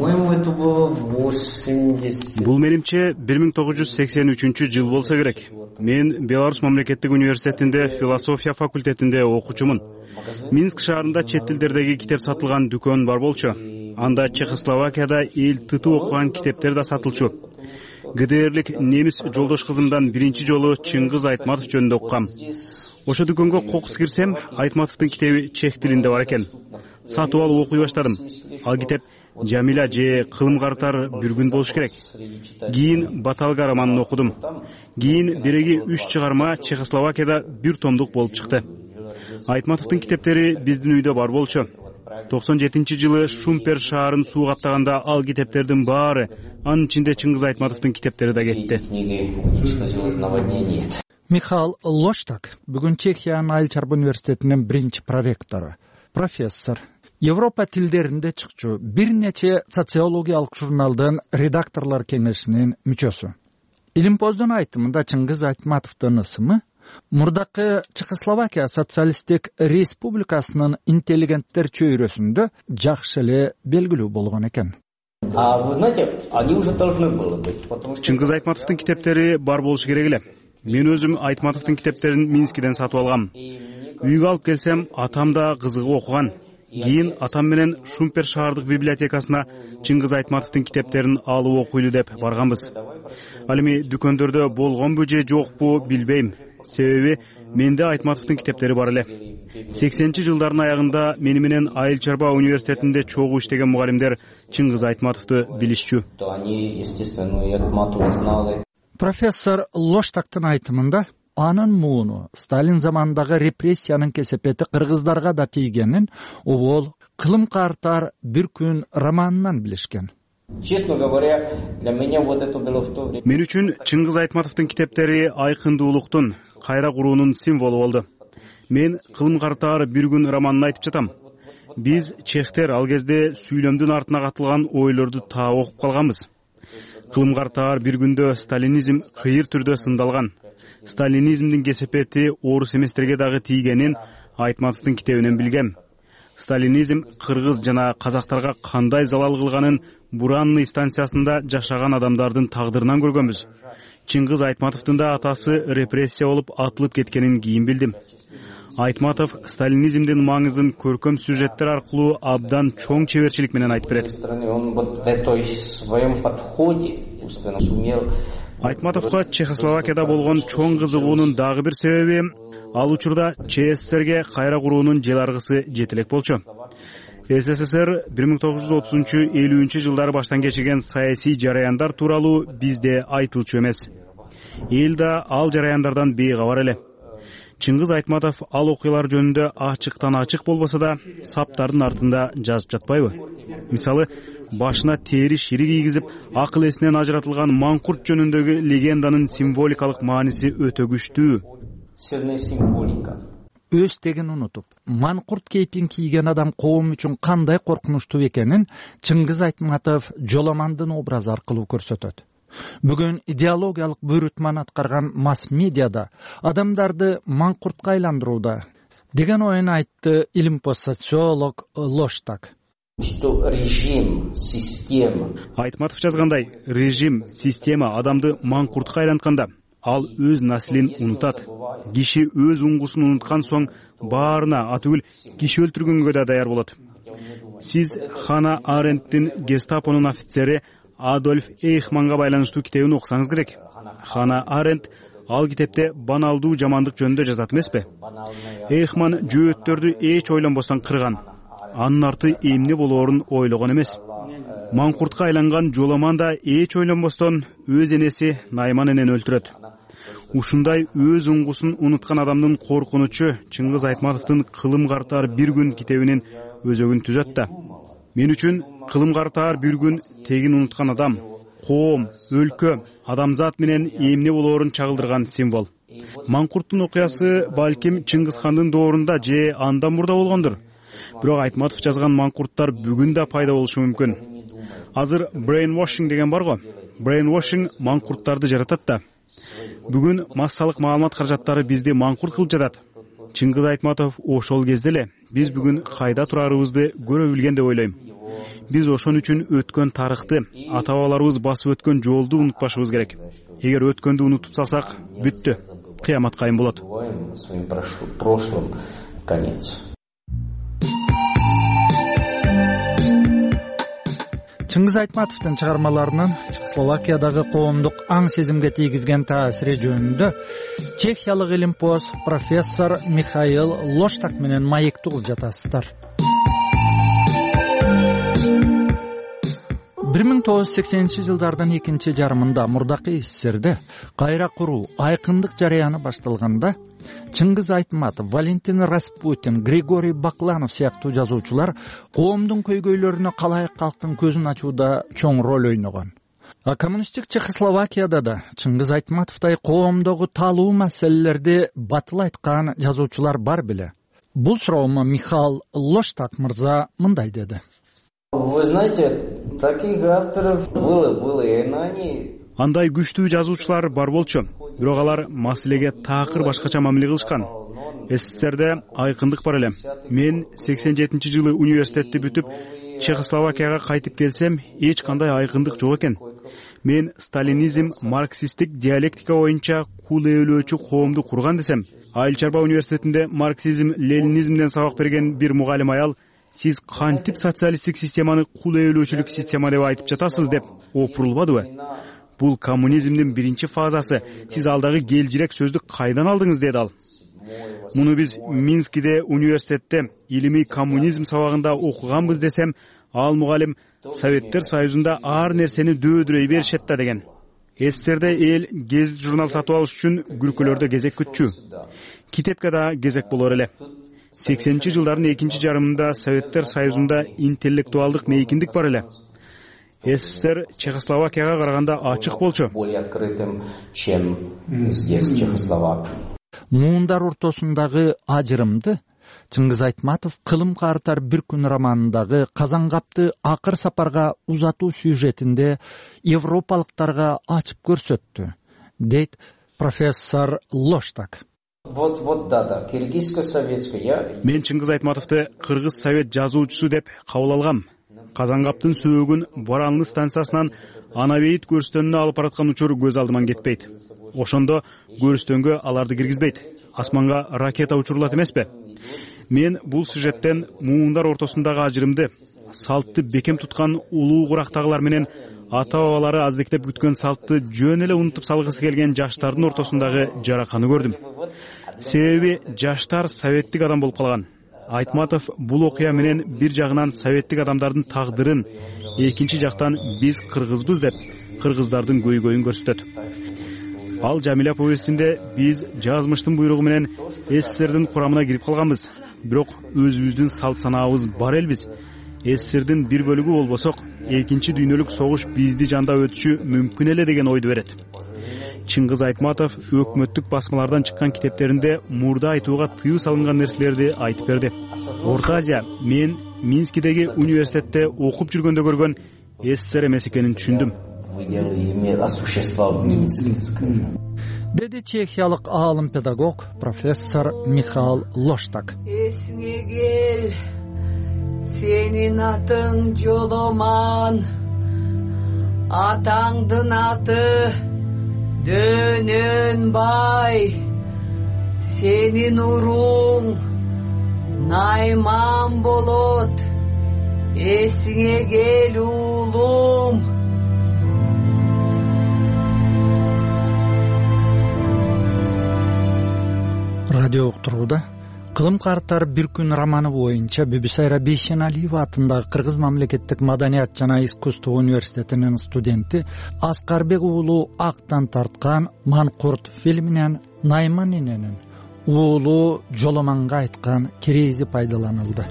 Бул менимче бир миң тогуз жүз сексен үчүнчү жыл болсо керек. Мен Беларусь мамлекеттик университетинде философия факультетинде окуучумун. Минск шаарында чет тилдердеги китеп сатылган дүкөн бар болчу. Анда Чехословакияда эл тыты окуган китептер да сатылчу. ГДРлик немис жолдош кызымдан биринчи жолу Чыңгыз Айтматов жөнүндө уккам. Ошо дүкөнгө кокус кирсем, Айтматовдун китеби чех тилинде бар экен. Сатып алып окуй баштадым. Ал китеп Жамиля же кылым картар бир күн болуш керек. Кийин Баталга романын окудум. Кийин биреги үч чыгарма Чехословакияда бир томдук болуп чыкты. Айтматовдун китептери биздин үйдө бар болчу. токсон жетинчи жылы Шумпер шаарын суу каптаганда ал китептердин баары, анын ичинде Чыңгыз Айтматовдун китептери да кетти. Михаил Лоштак бүгүн Чехиянын Айыл чарба университетинин биринчи проректору, профессор. Европа тилдеринде чыкчу бир нече социологиялык журналдын редакторлор кеңешинин мүчөсү. Илимпоздун айтымында Чыңгыз Айтматовдун ысымы мурдакы Чехословакия социалисттик республикасынын интеллигенттер чөйрөсүндө жакшы эле белгилүү болгон экен. Чыңгыз Айтматовдун китептери бар болушу керек эле. Мен өзүм Айтматовдун китептерин Минскиден сатып алгам. Үйгө алып келсем, атам да кызыгып окуган. Кийин атам менен Шумпер шаардык библиотекасына Чыңгыз Айтматовдун китептерин алып окуйлу деп барганбыз. Ал эми дүкөндөрдө болгонбу же жокпу билбейм. Себеби менде Айтматовдун китептери бар эле. сексенинчи жылдардын аягында мени менен Айыл чарба университетинде чогуу иштеген мугалимдер Чыңгыз Айтматовду билишчү. Профессор Лоштактын айтымында анын мууну Сталин заманындагы репрессиянын кесепети кыргыздарга да тийгенин обол кылым картар бир күн романынан билишкен. Мен үчүн Чыңгыз Айтматовдун китептери айкындуулуктун, кайра куруунун символу болду. Мен кылым картар бир күн романын айтып жатам. Биз чехтер ал кезде сүйлөмдүн артына катылган ойлорду таап окуп калганбыз. Кылым картар бир күндө сталинизм кыйыр түрдө сындалган. Сталинизмдин кесепети орус эместерге дагы тийгенин Айтматовдун китебинен билгем. Сталинизм кыргыз жана казактарга кандай залал кылганын Буранный станциясында жашаган адамдардын тагдырынан көргөнбүз. Чыңгыз Айтматовдун да атасы репрессия болуп атылып кеткенин кийин билдим. Айтматов сталинизмдин маңызын көркөм сюжеттер аркылуу абдан чоң чеберчилик менен айтып берет. Айтматовго Чехословакияда болгон чоң кызыгуунун дагы бир себеби ал учурда ЧССРге кайра куруунун жел аргысы жетелек болчу. СССР бир миң тогуз жүз отузунчу элүүнчү жылдары баштан кечирген саясий жараяндар тууралуу бизде айтылчу эмес. Эл да ал жараяндардан бейкабар эле. Чыңгыз Айтматов ал окуялар жөнүндө ачыктан ачык болбосо да саптардын артында жазып жатпайбы? Мисалы, башына тери шири кийгизип, акыл эсинен ажыратылган маңкурт жөнүндөгү легенданын символикалык мааниси өтө күчтүү. Өз тегин унутуп, маңкурт кейпин кийген адам коом үчүн кандай коркунучтуу экенин Чыңгыз Айтматов жоламандын образы аркылуу көрсөтөт. Бүгүн идеологиялык буйрутманы аткарган масс-медиада адамдарды маңкуртка айландырууда деген оюн айтты илимпоз социолог Лоштак. Режим, система. Айтматов жазгандай, режим, система адамды маңкуртка айлантканда, ал өз наслин унутат. Киши өз уңгусун унуткан соң баарына атүгүл киши өлтүргөнгө да даяр болот. Сиз Хана Арендтин Гестапонун офицери Адольф Эйхманга байланыштуу китебин окусаңыз керек. Хана Аренд ал китепте баналдуу жамандык жөнүндө жазат эмеспи? Эйхман жөөттөрдү эч ойлонбостон кырган. Анын арты эмне болоорун ойлогон эмес. Маңкуртка айланган жоламан да эч ойлонбостон өз энеси Найман энени өлтүрөт. Ушундай өз уңгусун унуткан адамдын коркунучу Чыңгыз Айтматовдун Кылым картар бир күн китебинин өзөгүн түзөт да. Мен үчүн Кылым картар бир күн тегин унуткан адам, коом, өлкө, адамзат менен эмне болоорун чагылдырган символ. Маңкурттун окуясы балким Чыңгызхандын доорунда же андан мурда болгондур. Бирок Айтматов жазган маңкурттар бүгүн да пайда болушу мүмкүн. Азыр brainwashing деген бар го. брейнвошинг маңкурттарды жаратат да. Бүгүн массалык маалымат каражаттары бизди маңкурт кылып жатат. Чыңгыз Айтматов ошол кезде эле биз бүгүн кайда турарыбызды көрө билген деп ойлойм. Биз ошон үчүн өткөн тарыхты, ата-бабаларыбыз басып өткөн жолду унутпашыбыз керек. Эгер өткөндү унутуп салсак, бүттү. Кыямат кайым болот. Чыңгыз Айтматовдун чыгармаларынын Чехословакиядагы коомдук аң сезимге тийгизген таасири жөнүндө чехиялык илимпоз профессор Михаил Лоштак менен маектүү кылып жатасыздар. бир миң тогуз жүз сексенинчи жылдардын экинчи жарымында мурдакы СССРде кайра куруу айкындык жарыяны башталганда Чыңгыз Айтматов, Валентин Распутин, Григорий Бакланов сыяктуу жазуучулар коомдун көйгөйлөрүнө калайык калктын көзүн ачууда чоң роль ойногон. А коммунисттик Чехословакияда да Чыңгыз Айтматовдой коомдогу талуу маселелерди батыл айткан жазуучулар бар беле. Бул суроомо Михаил Лоштак мырза мындай деди. Вы знаете, таких авторов было, было, и они... Андай күчтүү жазуучулар бар болчу, бирок алар маселеге такыр башкача мамиле кылышкан. СССРде айкындык бар эле. Мен сексен жетинчи жылы университетти бүтүп, Чехословакияга кайтып келсем, эч кандай айкындык жок экен. Мен сталинизм, марксисттик диалектика боюнча кул ээлөөчү коомду курган десем, Айыл чарба университетинде марксизм, ленинизмден сабак берген бир мугалим аял сиз кантип социалисттик системаны кул ээлөөчүлүк система деп айтып жатасыз деп опурулбадыбы? Бул коммунизмдин биринчи фазасы. Сиз алдагы келжирек сөздү кайдан алдыңыз деди ал. Муну биз Минскиде университетте илимий коммунизм сабагында окуганбыз десем, ал мугалим Советтер Союзунда ар нерсени дөөдүрөй беришет да деген. СССРде эл гезит журнал сатып алыш үчүн күлкөлөрдө кезек күтчү. Китепке да кезек болор эле. сексенинчи жылдардын экинчи жарымында Советтер Союзунда интеллектуалдык мейкиндик бар эле. СССР Чехословакияга караганда ачык болчу. Муундар ортосундагы ажырымды Чыңгыз Айтматов кылым картар бир күн романындагы Казангапты акыр сапарга узатуу сюжетинде европалыктарга ачып көрсөттү, дейт профессор Лоштак. Вот, вот, да, да, киргизско-советская. Мен Чыңгыз Айтматовду кыргыз совет жазуучусу деп кабыл алгам. Казангаптын сөөгүн Бараңны станциясынан Анабейит көрүстөнүнө алып бараткан учур көз алдыман кетпейт. Ошондо көрүстөнгө аларды киргизбейт. Асманга ракета учурулат эмеспи? Мен бул сюжеттен муундар ортосундагы ажырымды, салтты бекем туткан улуу курактагылар менен ата-бабалары аздыктеп күткөн салтты жөн эле унутуп салгысы келген жаштардын ортосундагы жараканы көрдүм. Себеби жаштар советтик адам болуп калган. Айтматов бул окуя менен бир жагынан советтик адамдардын тагдырын, экинчи жактан биз кыргызбыз деп кыргыздардын көйгөйүн көрсөтөт. Ал Жамиля повестинде биз жазмыштын буйругу менен СССРдин курамына кирип калганбыз. Бирок өзүбүздүн салт санаабыз бар элбиз. СССРдин бир бөлүгү болбосок, экинчи дүйнөлүк согуш бизди жандап өтүшү мүмкүн эле деген ойду берет. Чыңгыз Айтматов өкмөттүк басмалардан чыккан китептеринде мурда айтууга тыюу салынган нерселерди айтып берди. Орто Азия мен Минскидеги университетте окуп жүргөндө көргөн СССР эмес экенин түшүндүм. Деди чехиялык аалым педагог профессор Михаил Лоштак. Эсиңе кел, сенин атың Жоломан, атаңдын аты Дөнөнбай, сенин уруң Найман болот. Эсиңе кел уулум. Радио уктурууда Кылым картар бир күн романы боюнча Бибисайра Бейшеналиева атындагы Кыргыз мамлекеттик маданият жана искусство университетинин студенти Аскарбек уулу Актан тарткан Манкурт фильминен Найман эненин уулу Жоломанга айткан кирези пайдаланылды.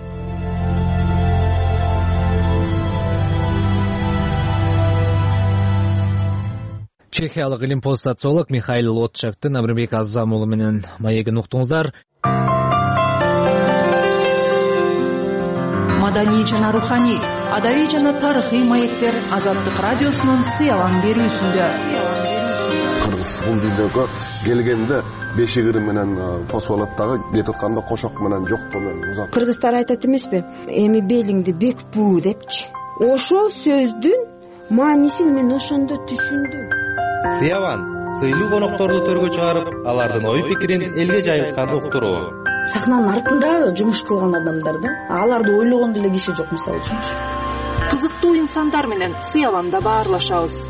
Чехиялык илимпоз социолог Михаил Лоштактын Амирбек Азам уулу менен маегин уктуңуздар. маданий жана руханий, адабий жана тарыхый маектер Азаттык радиосунун сыялан берүүсүндө. Кыргыз бул видеого келгенде бешигири менен фосфолаттагы кетип атканда кошок менен жоктоо менен узат. Кыргыздар айтат эмеспи? Эми белиңди бекпүү депчи. Ошол сөздүн маанисин мен ошондо түшүндүм. Сыяван сыйлуу конокторду төргө чыгарып, алардын ой пикирин элге жайылткан уктуруу. Сахнанын артында жумуш кылган адамдарды, аларды ойлогон деле киши жок мисалы үчүн. Кызыктуу инсандар менен Сыяванда баарлашабыз.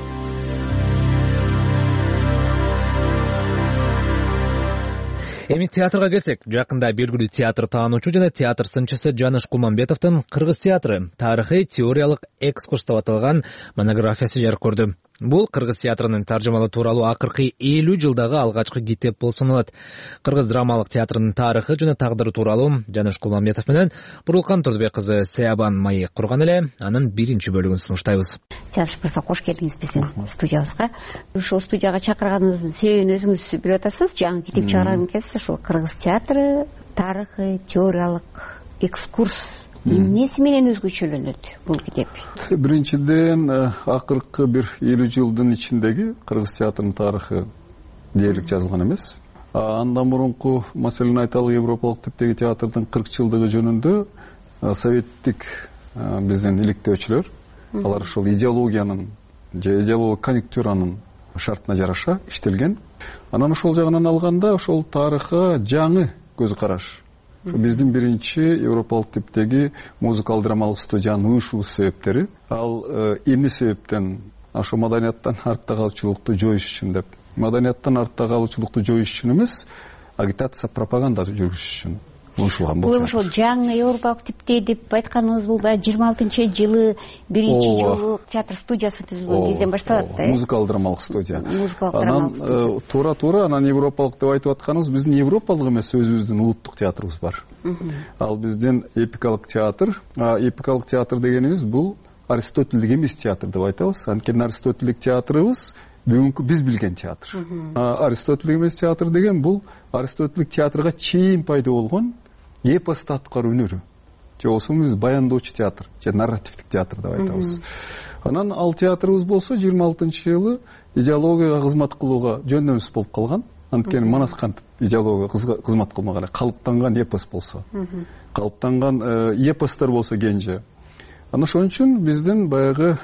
Эми театрга келсек, жакында белгилүү театр таануучу жана театр сынчысы Жаныш Кулманбетовдун Кыргыз театры тарыхый теориялык экскурс деп аталган монографиясы жарык көрдү. Бул Кыргыз театрынын таржымалоо тууралуу акыркы элүү жылдагы алгачкы китеп болуп саналат. Кыргыз драмалык театрынын тарыхы жана тагдыры тууралуу Жаныш Кулманбетов менен Бурулкан Турдубек кызы Сыябан маек курган эле, анын биринчи бөлүгүн сунуштайбыз. Театр просто кош келдиңиз биздин студиябызга. Ошол студияга чакырганыбыздын себебин өзүңүз билип атасыз. Жаңы китеп чыгарган экенсиз, ошол Кыргыз театры тарыхы теориялык экскурс эмнеси менен өзгөчөлөнөт бул китеп? Биринчиден, акыркы бир элүү жылдын ичиндеги Кыргыз театрынын тарыхы дээрлик жазылган эмес. Андан мурунку, маселен айталы, европалык типтеги театрдын кырк жылдыгы жөнүндө советтик биздин иликтөөчүлөр, алар ошол идеологиянын же идеологиялык конъюнктуранын шартына жараша иштелген. Анан ошол жагынан алганда, ошол тарыхка жаңы көз караш. Биздин биринчи европалык типтеги музыкалык драмалык студиянын уюшуу себептери, ал эмне себептен ошо маданияттан артта калуучулукту жоюш үчүн деп. Маданияттан артта калуучулукту жоюш үчүн эмес, агитация, пропаганда жүргүзүш үчүн уюшулган болчу. Бул ошол жаңы европалык типте деп айтканыңыз бул баягы жыйырма алтынчы жылы биринчи жолу театр студиясы түзүлгөн кезден башталат да. Музыкалык драмалык студия. Музыкалык драмалык студия. Анан туура-туура анан европалык деп айтып атканыбыз биздин европалык эмес, өзүбүздүн улуттук театрыбыз бар. Ал биздин эпикалык театр. Эпикалык театр дегенибиз бул Аристотельдик эмес театр деп айтабыз. Анткени Аристотельдик театрыбыз бүгүнкү биз билген театр. Аристотельдик эмес театр деген бул Аристотельдик театрга чейин пайда болгон эпосты аткаруу өнөрү. Же болсо биз баяндоочу театр, же нарративдик театр деп айтабыз. Анан ал театрыбыз болсо жыйырма алтынчы жылы идеологияга кызмат кылууга жөндөмүс болуп калган. Анткени манас кантип идеологияга кызмат кылмаган, калыптанган эпос болсо. Калыптанган эпостор болсо кенже. Анан ошон үчүн биздин баягы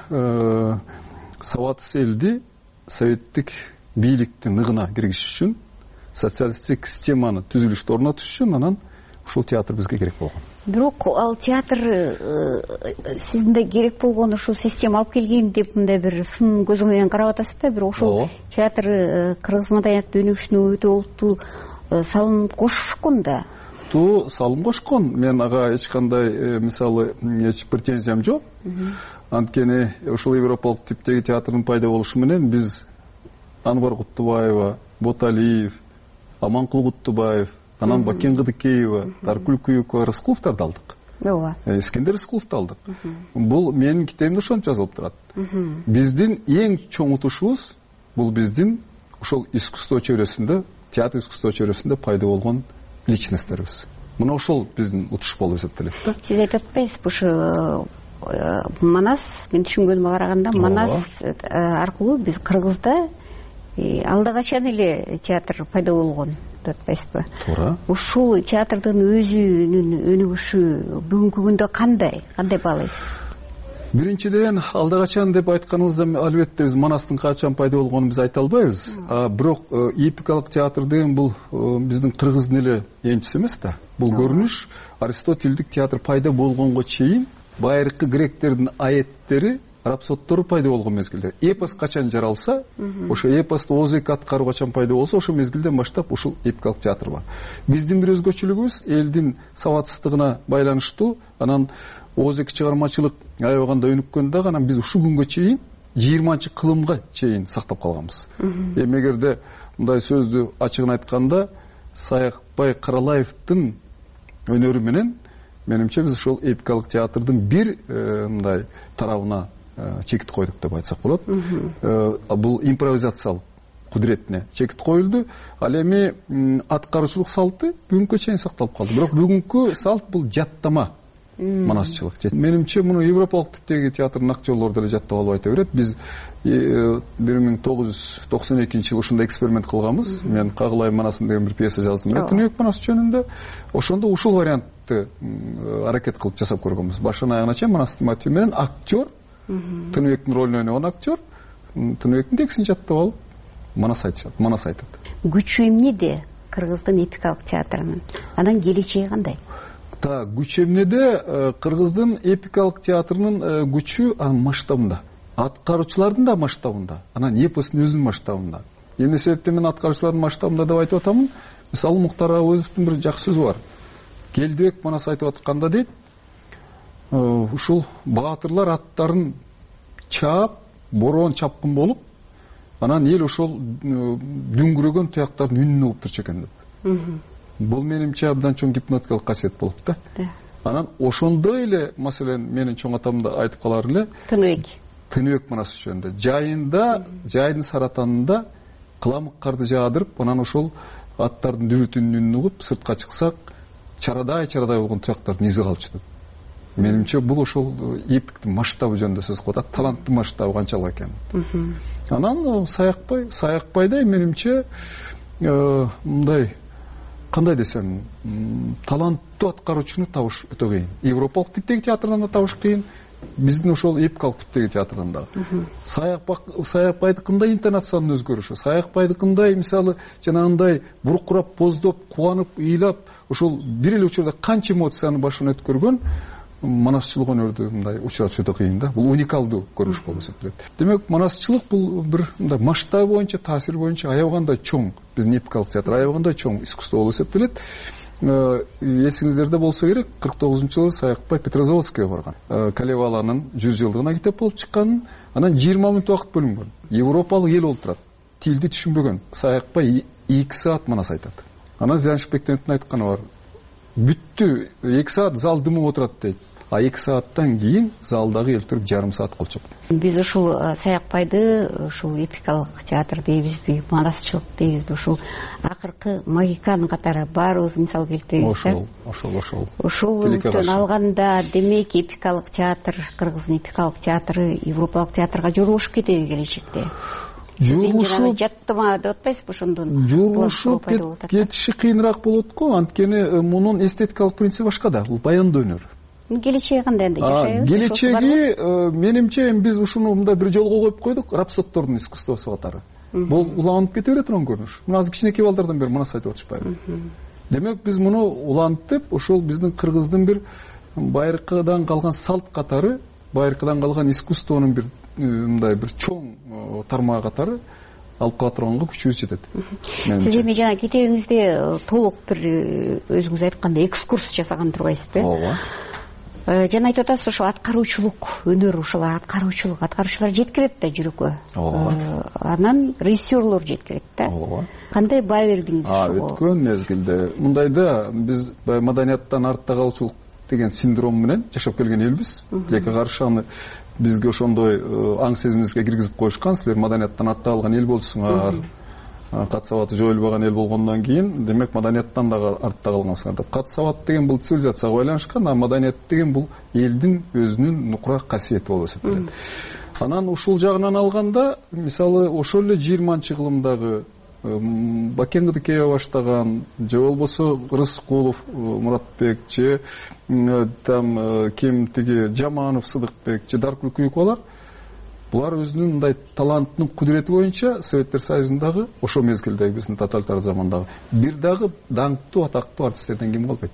сабатсыз элди советтик бийликтин ыгына киргизиш үчүн, социалисттик системаны түзүлүштү орнотуш үчүн анан ушул театр бизге керек болгон. Бирок ал театр сизде керек болгон ушул система алып келген деп мындай бир сын көзү менен карап атасыз да, бирок ошол театр кыргыз маданиятынын өнүгүшүнө өтө олуттуу салым кошкон да. Туу салым кошкон. Мен ага эч кандай мисалы эч претензиям жок. Анткени ошол европалык типтеги театрдын пайда болушу менен биз Анвар Куттубаева, Боталиев, Аманкул Куттубаев, анан Бакен Кыдыкеева, Таркул Күйөкова, Рыскуловдорду алдык. Ооба. Искендер Рыскуловду алдык. Бул менин китебимде ошончо жазылып турат. Биздин эң чоң утушубуз бул биздин ошол искусство чөйрөсүндө, театр искусство чөйрөсүндө пайда болгон личностьтерибиз. Мына ошол биздин утуш болуп эсептелет да. Сиз айтып атпайсызбы, ушу Манас, мен түшүнгөнүмө караганда, Манас аркылуу биз Кыргызда алда качан эле театр пайда болгон деп атпайсызбы? Туура. Ушул театрдын өзүнүн өнүгүшү бүгүнкү күндө кандай? Кандай баалайсыз? Биринчиден, алда качан деп айтканыбызда албетте биз Манастын качан пайда болгонун биз айта албайбыз. Бирок эпикалык театр деген бул биздин кыргыздын эле энчиси эмес да. Бул көрүнүш Аристотельдик театр пайда болгонго чейин байыркы гректердин аэттери, рапсоддору пайда болгон мезгилде. Эпос качан жаралса, ошо эпосту ооз эки аткаруу качан пайда болсо, ошол мезгилден баштап ушул эпикалык театр бар. Биздин бир өзгөчөлүгүбүз элдин сабатсыздыгына байланыштуу, анан ооз эки чыгармачылык аябаганда өнүккөн дагы, анан биз ушул күнгө чейин жыйырманчы кылымга чейин сактап калганбыз. Эми эгерде мындай сөздү ачыгын айтканда, Саякбай Каралаевдин өнөрү менен менимче биз ушул эпикалык театрдын бир мындай тарабына чекит койдук деп айтсак болот. Бул импровизациялык кудуретине чекит коюлду. Ал эми аткаруучулук салты бүгүнкү чейин сакталып калды. Бирок бүгүнкү салт бул жаттама. манасчылык. Менимче муну европалык типтеги театрдын актерлору деле жаттап алып айта берет. Биз бир миң тогуз жүз токсон экинчи жылы ушундай эксперимент кылганбыз. Мен Кагылай манасым деген бир пьеса жаздым эле Түнөк манас жөнүндө. Ошондо ушул вариантты аракет кылып жасап көргөнбүз. Башынан аягына чейин манастын мотиви менен актер, Түнөктүн ролун ойногон актер Түнөктүн текстин жаттап алып манас айтышат, манас айтат. Күчү эмнеде Кыргыздын эпикалык театрынын? Анан келечеги кандай? Та күчү эмнеде Кыргыздын эпикалык театрынын күчү анын масштабында, аткаруучулардын да масштабында, анан эпостун өзүнүн масштабында. Эмне себептен мен аткаруучулардын масштабында деп айтып атамын? Мисалы Муктар Абазовдун бир жакшы сөзү бар. Келдибек манас айтып атканда дейт, ушул баатырлар аттарын чаап, бороон чапкын болуп, анан эл ошол дүңгүрөгөн туяктардын үнүн угуп турчу экен деп. Бул менимче абдан чоң гипнотикалык касиет болуп да. Анан ошондой эле, маселен, менин чоң атам да айтып калар эле. Тыныбек. Тыныбек манас жөнүндө. Жайында, жайдын саратанында кыламык карды жаадырып, анан ошол аттардын дүбүтүнүн үнүн угуп, сыртка чыксак, чарадай чарадай болгон туяктардын изи калчу деп. Менимче бул ошол эпиктин масштабы жөнүндө сөз кылып атат, таланттын масштабы канчалык экенин. Анан Саякбай, Саякбайда менимче мындай кандай десем, таланттуу аткаруучуну табыш өтө кыйын. Европалык типтеги театрдан да табыш кыйын, биздин ошол эпикалык типтеги театрдан да. Саякбайдыкындай интонациянын өзгөрүшү, Саякбайдыкындай мисалы жанагындай буркурап, боздоп, кубанып, ыйлап, ошол бир эле учурда канча эмоцияны башынан өткөргөн манасчылык өнөрдү мындай учуратыш өтө кыйын да. Бул уникалдуу көрүнүш болуп эсептелет. Демек, манасчылык бул бир мындай масштабы боюнча, таасири боюнча аябагандай чоң, биздин эпикалык театр аябагандай чоң искусство болуп эсептелет. Эсиңиздерде болсо керек, кырк тогузунчу жылы Саякбай Петрозаводскийге барган. Калеваланын жүз жылдыгына китеп болуп чыкканын, анан жыйырма мүнөт убакыт бөлүнгөн. Европалык эл олтурат, тилди түшүнбөгөн. Саякбай эки саат манас айтат. Анан Зяншик Бектеновдун айтканы бар. Бүттү, эки саат зал дымып отурат дейт. А эки сааттан кийин залдагы эл туруп жарым саат кылчып. Биз ушул Саякбайды ушул эпикалык театр дейбизби, манасчылык дейбизби, ушул акыркы магиканын катары баарыбыз мисал келтиребиз. Ошол, ошол, ошол. Ошол үлгүдөн алганда, демек эпикалык театр, Кыргыздын эпикалык театры Европалык театрга жорулушуп кетеби келечекте? Журулушуп жаттыма деп атпайсызбы ошондон? Журулушуп кетиши кыйыныраак болот го, анткени мунун эстетикалык принциби башкада, бул баяндоо өнөр. Келечеги кандай анда жашайбы? Келечеги менимче биз ушуну мындай бир жолго коюп койдук, рапсоддордун искусствосу катары. Бул уланып кете берет турган көрүнүш. Мына азыр кичинекей балдардан бери манас айтып атышпайбы? Демек, биз муну улантып, ошол биздин Кыргыздын бир байыркыдан калган салт катары, байыркыдан калган искусствонун бир мындай бир чоң тармагы катары алып кала турганга күчүбүз жетет. Сиз эми жана китебиңизде толук бир өзүңүз айткандай экскурс жасаган турбайсызбы? Ооба. Жана айтып атасыз, ошол аткаруучулук өнөр, ошол аткаруучулук, аткаруучулар жеткирет да жүрөккө. Ооба. Анан режиссерлор жеткирет да. Ооба. Кандай баа бердиңиз ошого? Өткөн мезгилде мындайда биз маданияттан артта калуучулук деген синдром менен жашап келген элбиз. Тилекке каршы аны бизге ошондой аң сезимибизге киргизип коюшкан. Силер маданияттан артта калган эл болчусуңар, кат сабаты жоюлбаган эл болгондон кийин, демек маданияттан да артта калгансыңар деп. Кат сабат деген бул цивилизацияга байланышкан, а маданият деген бул элдин өзүнүн нукура касиети болуп эсептелет. Анан ушул жагынан алганда, мисалы ошол эле жыйырманчы кылымдагы Бакен Кыдыкеева баштаган, же болбосо Рыскулов Муратбек, же там ким тиги Жаманов Сыдыкбек, же Даркүл Күйүкбалар, булар өзүнүн мындай талантынын кудурети боюнча Советтер Союзундагы ошол мезгилдеги биздин тоталитар замандагы бир дагы даңктуу, атактуу артисттерден кем калбайт.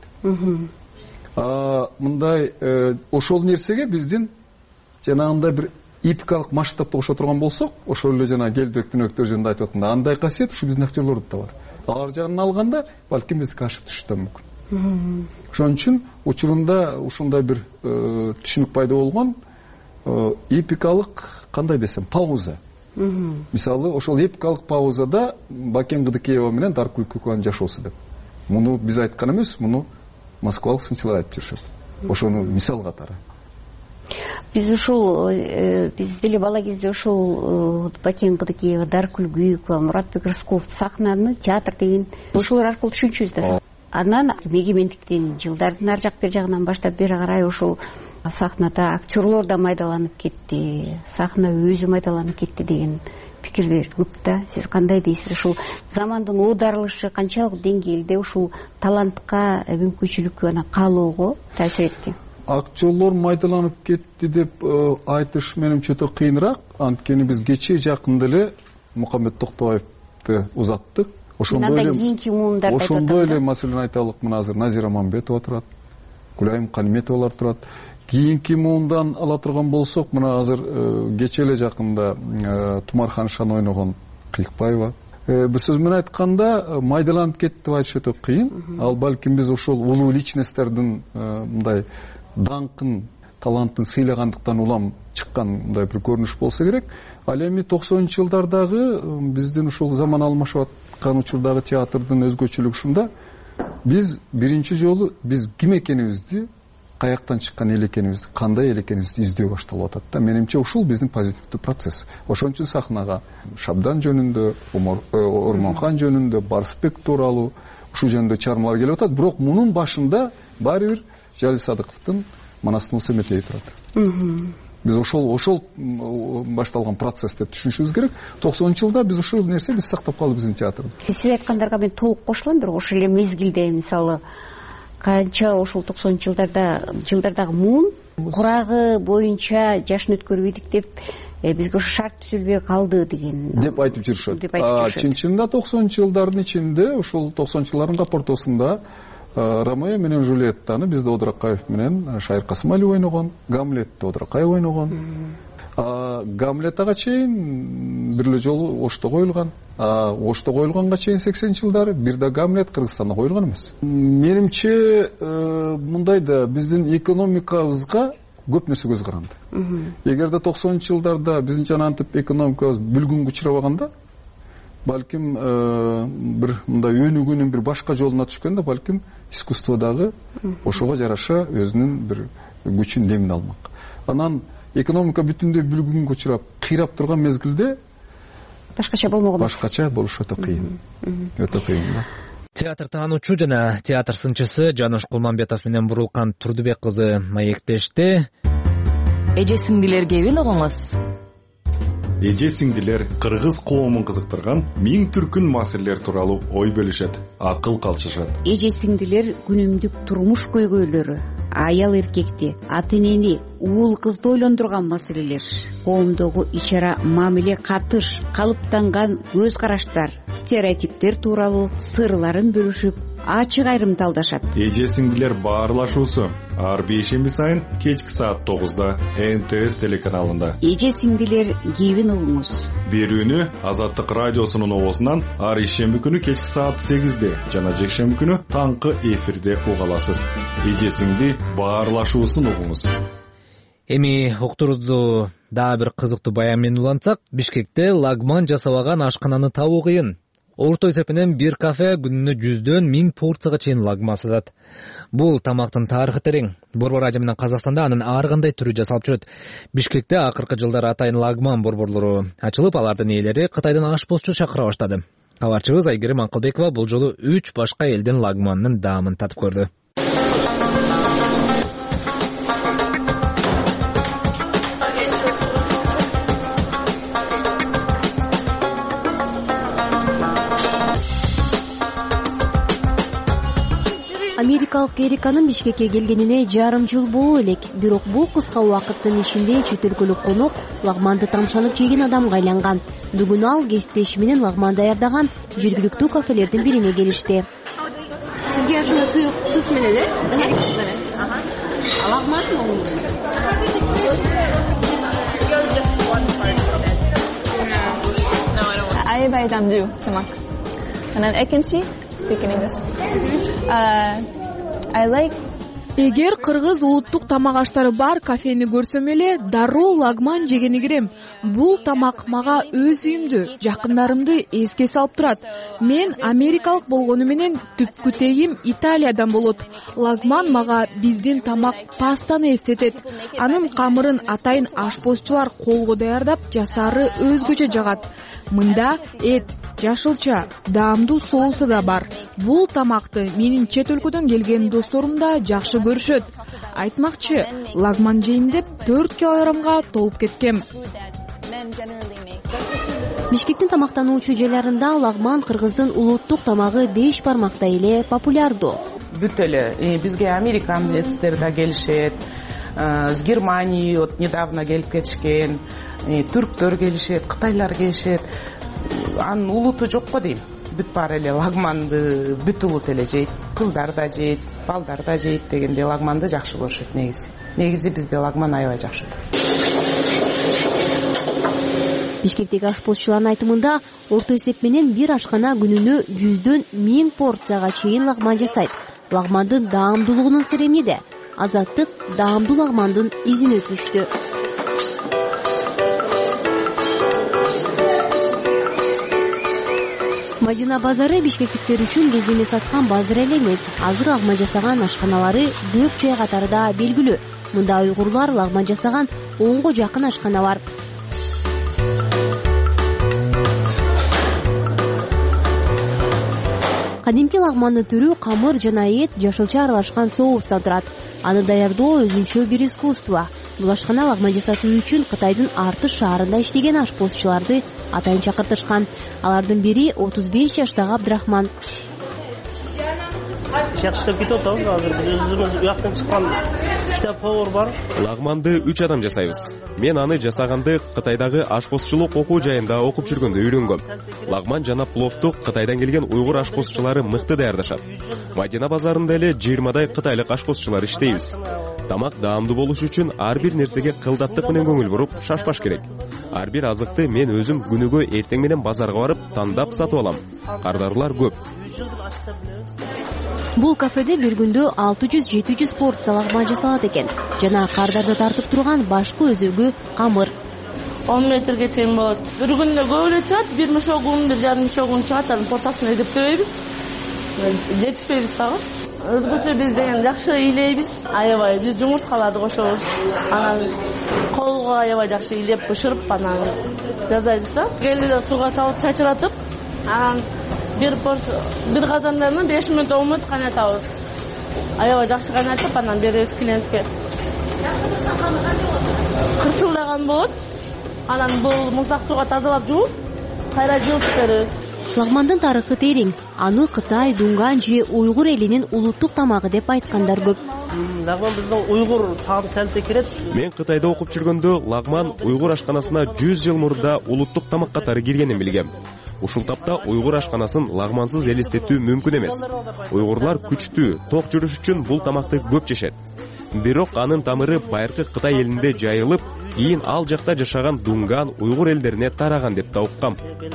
Мындай ошол нерсеге биздин жанагындай бир эпикалык масштабта кошо турган болсок, ошол эле жана Келдибек Түнөктөр жөнүндө айтып атканда, андай касиет ушу биздин актерлордо да бар. Алар жагынан алганда, балким биздики ашып түшүшү мүмкүн. Ошон үчүн учурунда ушундай бир түшүнүк пайда болгон эпикалык, кандай десем, пауза. Мисалы, ошол эпикалык паузада Бакен Кыдыкеева менен Даркүл Күйүкбалардын жашоосу деп. Муну биз айткан эмес, муну москвалык сынчылар айтып жүрүшөт. Ошону мисал катары. Биз ушул биз деле бала кезде ушул Бакен Кыдыкеева, Даркүл Күйүкбала, Муратбек Рыскулов сахнаны, театр деген ошолор аркылуу түшүнчүбүз да. Анан эгемендиктин жылдардын ар жак бер жагынан баштап бери карай ушул сахнада актерлор да майдаланып кетти, сахна өзү майдаланып кетти деген пикирлер көп да. Сиз кандай дейсиз? Ушул замандын оодарылышы канчалык деңгээлде ушул талантка, мүмкүнчүлүккө, ана каалоого таасир этти? Актерлор майдаланып кетти деп айтыш менимче өтө кыйыныраак. Анткени биз кечээ жакында эле Мухаммед Токтобаевди узаттык. Ошондой эле кийинки муундарда айтып атат. Ошондой эле маселени айталык. Мына азыр Назира Мамбетова турат, Гүлайым Калиметовалар турат. Кийинки муундан ала турган болсок, мына азыр кечээ эле жакында Тумархан Шан ойногон Кыйыкбаева. Бир сөз менен айтканда, майдаланып кетти деп айтыш өтө кыйын. Ал балким биз ошол улуу личностьтердин мындай даңкын, талантын сыйлагандыктан улам чыккан мындай бир көрүнүш болсо керек. Ал эми токсонунчу жылдардагы биздин ушул заман алмашып аткан учурдагы театрдын өзгөчөлүгү ушунда. Биз биринчи жолу биз ким экенибизди, каяктан чыккан эл экенибизди, кандай эл экенибизди издөө башталып атат да. Менимче ушул биздин позитивдүү процесс. Ошон үчүн сахнага Шабдан жөнүндө, Ормонхан жөнүндө, Барсбек тууралуу ушул жөнүндө чыгармалар келип атат. Бирок мунун башында баары бир Жалил Садыковдун Манастын Улуу Эметеги турат. Биз ошол ошол башталган процесс деп түшүнүшүбүз керек. токсонунчу жылда биз ушул нерсе биз сактап калды биздин театрда. Сиз айткандарга мен толук кошулам, бирок ошол эле мезгилде мисалы канча ошол токсонунчу жылдарда жылдардагы муун курагы боюнча жашын өткөрбөйдүк деп бизге ошо шарт түзүлбөй калды деген деп айтып жүрүшөт. Чын-чынында токсонунчу жылдардын ичинде ошол токсонунчу жылдардын капортосунда Ромео менен Жулиеттаны бизде Одыр Акаев менен Шайыр Касымалиев ойногон, Гамлетти Одыр Акаев ойногон. Гамлет ага чейин бир эле жолу Ошто коюлган. Ошто коюлганга чейин сексенинчи жылдары бир да Гамлет Кыргызстанда коюлган эмес. Менимче мындай да биздин экономикабызга көп нерсе көз каранды. Эгерде токсонунчу жылдарда биздин жанагынтип экономикабыз бүлгүнгө учурабаганда, балким бир мындай өнүгүүнүн бир башка жолуна түшкөндө, балким искусстводагы ошого жараша өзүнүн бир күчүн демин алмак. Анан экономика бүтүндөй бүлгүнгө учурап, кыйрап турган мезгилде башкача болмогон. Башкача болуш өтө кыйын. Өтө кыйын да. Театр таануучу жана театр сынчысы Жаныш Кулманбетов менен Бурулкан Турдубек кызы маектешти. Эже сиңдилерге эбил огоңуз. Эже сиңдилер кыргыз коомун кызыктырган миң түркүн маселелер тууралуу ой бөлүшөт, акыл калчышат. Эже сиңдилер күнүмдүк турмуш көйгөйлөрү, аял эркекти, ата энени, уул кызды ойлондурган маселелер, коомдогу ичара мамиле катыш, калыптанган көз караштар, стереотиптер тууралуу сырларын бөлүшүп, ачык айрымталдашат. Эже сиңдилер баарлашуусу ар бейшемби сайын кечки саат тогузда Н Т С телеканалында. Эже сиңдилер кийбин угуңуз. Берүүнү Азаттык радиосунун обосунан ар ишемби күнү кечки саат сегизде жана жекшемби күнү таңкы эфирде уга аласыз. Эже сиңди баарлашуусун угуңуз. Эми уктурууду дагы бир кызыктуу баян менен улантсак, Бишкекте лагман жасабаган ашкананы табуу кыйын. Орто эсепинен бир кафе күнүнө жүздөн миң порцияга чейин лагман сатат. Бул тамактын тарыхы терең. Борбор ажы менен Казакстанда анын ар кандай түрү жасалып жүрөт. Бишкекте акыркы жылдары атайын лагман борборлору ачылып, алардын ээлери Кытайдан ашпозчу чакыра баштады. Кабарчыбыз Айгерим Акылбекова бул жолу үч башка элдин лагманынын даамын татып көрдү. Америкалык Эриканын Бишкекке келгенине жарым жыл болуу элек. Бирок бул кыска убакыттын ичинде чет өлкөлүк конок лагманды тамшанып жеген адамга айланган. Бүгүн ал кесиптеши менен лагман даярдаган жергиликтүү кафелердин бирине келишти. Сизге ушундай суюк сус менен, э? Ага. Лагман I don't do tamak. And then ekimchi, speak in English. Uh, I like Эгер кыргыз улуттук тамак аштары бар кафени көрсөм эле дароо лагман жегени кирем. Бул тамак мага өз үйүмдү, жакындарымды эске салып турат. Мен америкалык болгону менен түпкү тегим Италиядан болот. Лагман мага биздин тамак пастаны эстетет. Анын камырын атайын ашпозчулар колго даярдап, жасаары өзгөчө жагат. Мында эт, жашылча, даамдуу соусу да бар. Бул тамакты менин чет өлкөдөн келген досторум да жакшы көрүшөт. Айтмакчы, лагман жейм деп төрт килограммга толуп кеткем. Бишкектин тамактануучу жайларында лагман кыргыздын улуттук тамагы беш бармактай эле популярдуу. Бүт эле бизге американецтер да келишет, с Германии вот недавно келип кетишкен, түрктөр келишет, кытайлар келишет. Анын улуту жок го дейм. Бүт бар эле лагманды бүт улут эле жейт. Кыздар да жейт, балдар да жейт дегенде лагманды жакшы көрүшөт негизи. Негизи бизде лагман аябай жакшы. Бишкектеги ашпозчулардын айтымында орто эсеп менен бир ашкана күнүнө жүздөн миң порцияга чейин лагман жасайт. Лагмандын даамдуулугунун сири эмнеде? Азаттык даамдуу лагмандын изине түштү. Мадина базары бишкектиктер үчүн кездеме саткан базар эле эмес. Азыр лагман жасаган ашканалары көп жай катарында белгилүү. Мында уйгурлар лагман жасаган онго жакын ашкана бар. Кадимки лагмандын түрү камыр жана эт, жашылча аралашкан соустан турат. Аны даярдоо өзүнчө бир искусство. Бул ашкана лагман жасатуу үчүн Кытайдын Артыш шаарында иштеген ашпозчуларды атайын чакыртышкан. Алардын бири отуз беш жаштагы Абдрахман. Жакшы иштеп кетип атабыз. Азыр өзүбүз уяктан чыккан үчтө повар бар. Лагманды үч адам жасайбыз. Мен аны жасаганды Кытайдагы ашпозчулук окуу жайында окуп жүргөндө үйрөнгөм. Лагман жана пловту Кытайдан келген уйгур ашпозчулары мыкты даярдашат. Мадина базарында эле жыйырмадай кытайлык ашпозчулар иштейбиз. Тамак даамдуу болуш үчүн ар бир нерсеге кылдаттык менен көңүл буруп, шашпаш керек. Ар бир азыкты мен өзүм күнүгө эртең менен базарга барып, тандап сатып алам. Кардарлар көп. Бул кафеде бир күндө алты жүз жети жүз порция лагман жасалат экен. Жана кардарды тартып турган башкы өзөгү камыр. он метрге чейин болот. Бир күндө көп эле чыгат, бир мешогун, бир жарым мешогун чыгат. Анын порциясын эсептебейбиз. Жетишпейбиз дагы. Өзгөчө биз деген жакшы ыйлейбиз. Аябай биз жумурткаларды кошобуз. Анан колго аябай жакшы ыйлеп, бышырып анан жасайбыз да. Келди сууга салып чачыратып, анан бир бир казандан беш мүнөт он мүнөт кайнатабыз. Аябай жакшы кайнатып, анан беребиз клиентке. Кырсылдаган болот. Анан бул муздак сууга тазалап жууп, кайра жууп беребиз. Лагмандын тарыхы терең. Аны Кытай, Дунган же уйгур элинин улуттук тамагы деп айткандар көп. Лагман биздин уйгур таам салтына кирет. Мен Кытайда окуп жүргөндө лагман уйгур ашканасына жүз жыл мурда улуттук тамак катары киргенин билгем. Ушул тапта уйгур ашканасын лагмансыз элестетүү мүмкүн эмес. Уйгурлар күчтүү, ток жүрүш үчүн бул тамакты көп жешет. Бирок анын тамыры байыркы Кытай элинде жайылып, кийин ал жакта жашаган Дунган уйгур элдерине тараган деп да уккам.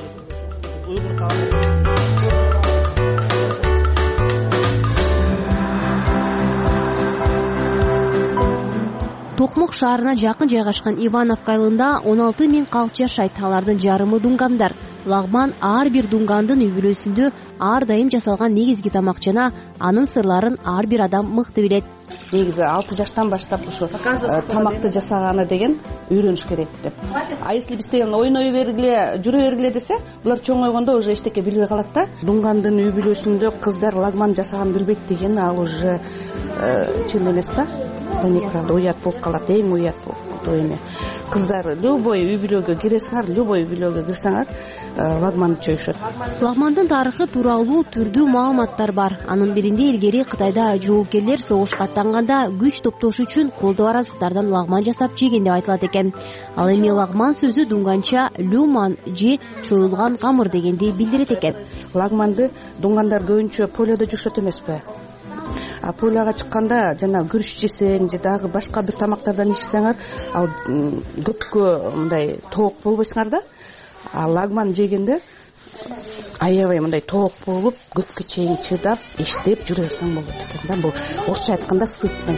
Токмок шаарына жакын жайгашкан Ивановка айылында он алты миң калк жашайт. Алардын жарымы дунгандар. Лагман ар бир дунгандын үй бүлөсүндө ар дайым жасалган негизги тамак жана анын сырларын ар бир адам мыкты билет. Негизи алты жаштан баштап ушу тамакты жасаганы деген үйрөнүш керек деп. А если биз деген ойной бергиле, жүрө бергиле десе, булар чоңойгондо уже эчтеке билбей калат да. Дунгандын үй бүлөсүндө кыздар лагман жасаган билбейт деген ал уже чын эмес да. Это неправда. Уят болуп калат, эң уят болуп эме. Кыздар любой үй бүлөгө киресиңер, любой үй бүлөгө кирсеңер, лагманды чөйүшөт. Лагмандын тарыхы тууралуу түрдүү маалыматтар бар. Анын биринде илгери Кытайда жоокерлер согушка аттанганда күч топтош үчүн колдо бар азыктардан лагман жасап жеген деп айтылат экен. Ал эми лагман сөзү дунганча люман же чоюлган камыр дегенди билдирет экен. Лагманды дунгандар көбүнчө полёдо жашат эмеспи? А поляга чыкканда жана күрүч жесең же дагы башка бир тамактардан ичсеңер, ал көпкө мындай тоок болбойсуңар да. А лагман жегенде аябай мындай тоок болуп көпкө чейин чыдап иштеп жүрө берсең болот экен да. Бул орусча айтканда сытный.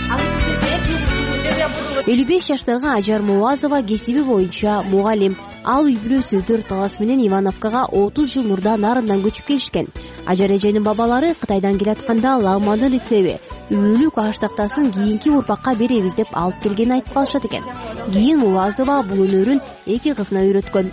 элүү беш жаштагы Ажар Муазова кесиби боюнча мугалим. Ал үй бүлөсү төрт баласы менен Ивановкага отуз жыл мурда нарындан көчүп келишкен. Ажар эженин бабалары Кытайдан келатканда лагмандын рецеби үүлүк аш тактасын кийинки урпакка беребиз деп алып келгенин айтып калышат экен. Кийин Муазова бул өнөрүн эки кызына үйрөткөн.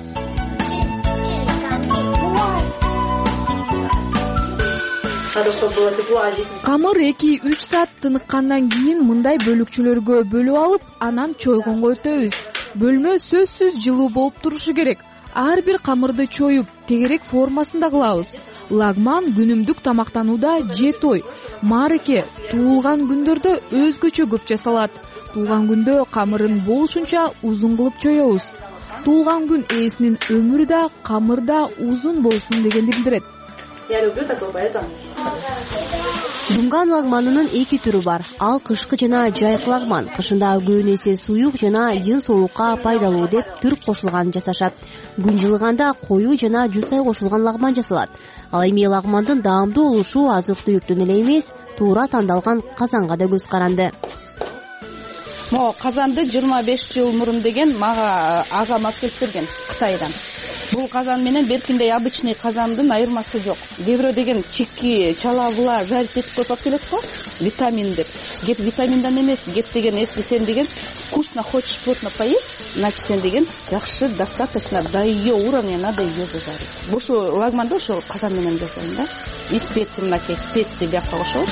Камыр эки үч саат тыныккандан кийин мындай бөлүкчөлөргө бөлүп алып, анан чойгонго өтөбүз. Бөлмө сөзсүз жылуу болуп турушу керек. Ар бир камырды чоюп, тегерек формасында кылабыз. Лагман күнүмдүк тамактанууда же той, маараке, туулган күндөрдө өзгөчө көп жасалат. Туулган күндө камырын болушунча узун кылып чоебуз. Туулган күн ээсинин өмүрү да, камыр да узун болсун дегенди билдирет. Я люблю такой, поэтому. Дунган лагманынын эки түрү бар. Ал кышкы жана жайкы лагман. Кышында көбүн эсе суюк жана ден соолукка пайдалуу деп түр кошулганын жасашат. Күн жылыганда коюу жана жуусай кошулган лагман жасалат. Ал эми лагмандын даамдуу болушу азык-түлүктөн эле эмес, туура тандалган казанга да көз каранды. Могу казанды жыйырма беш жыл мурун деген мага агам алып келип берген Кытайдан. Бул казан менен беркиндей обычный казандын айырмасы жок. Кээ бирөө деген чики, чалабыла, жарить этип коюп алып келет го, витамин деп. Кеп витаминдан эмес, кеп деген если сен деген вкусно хочешь плотно поесть, значит сен деген жакшы достаточно до ее уровня надо ее зажарить. Бушу лагманды ошо казан менен жасайм да. И специи мынакей специи бияка кошобуз.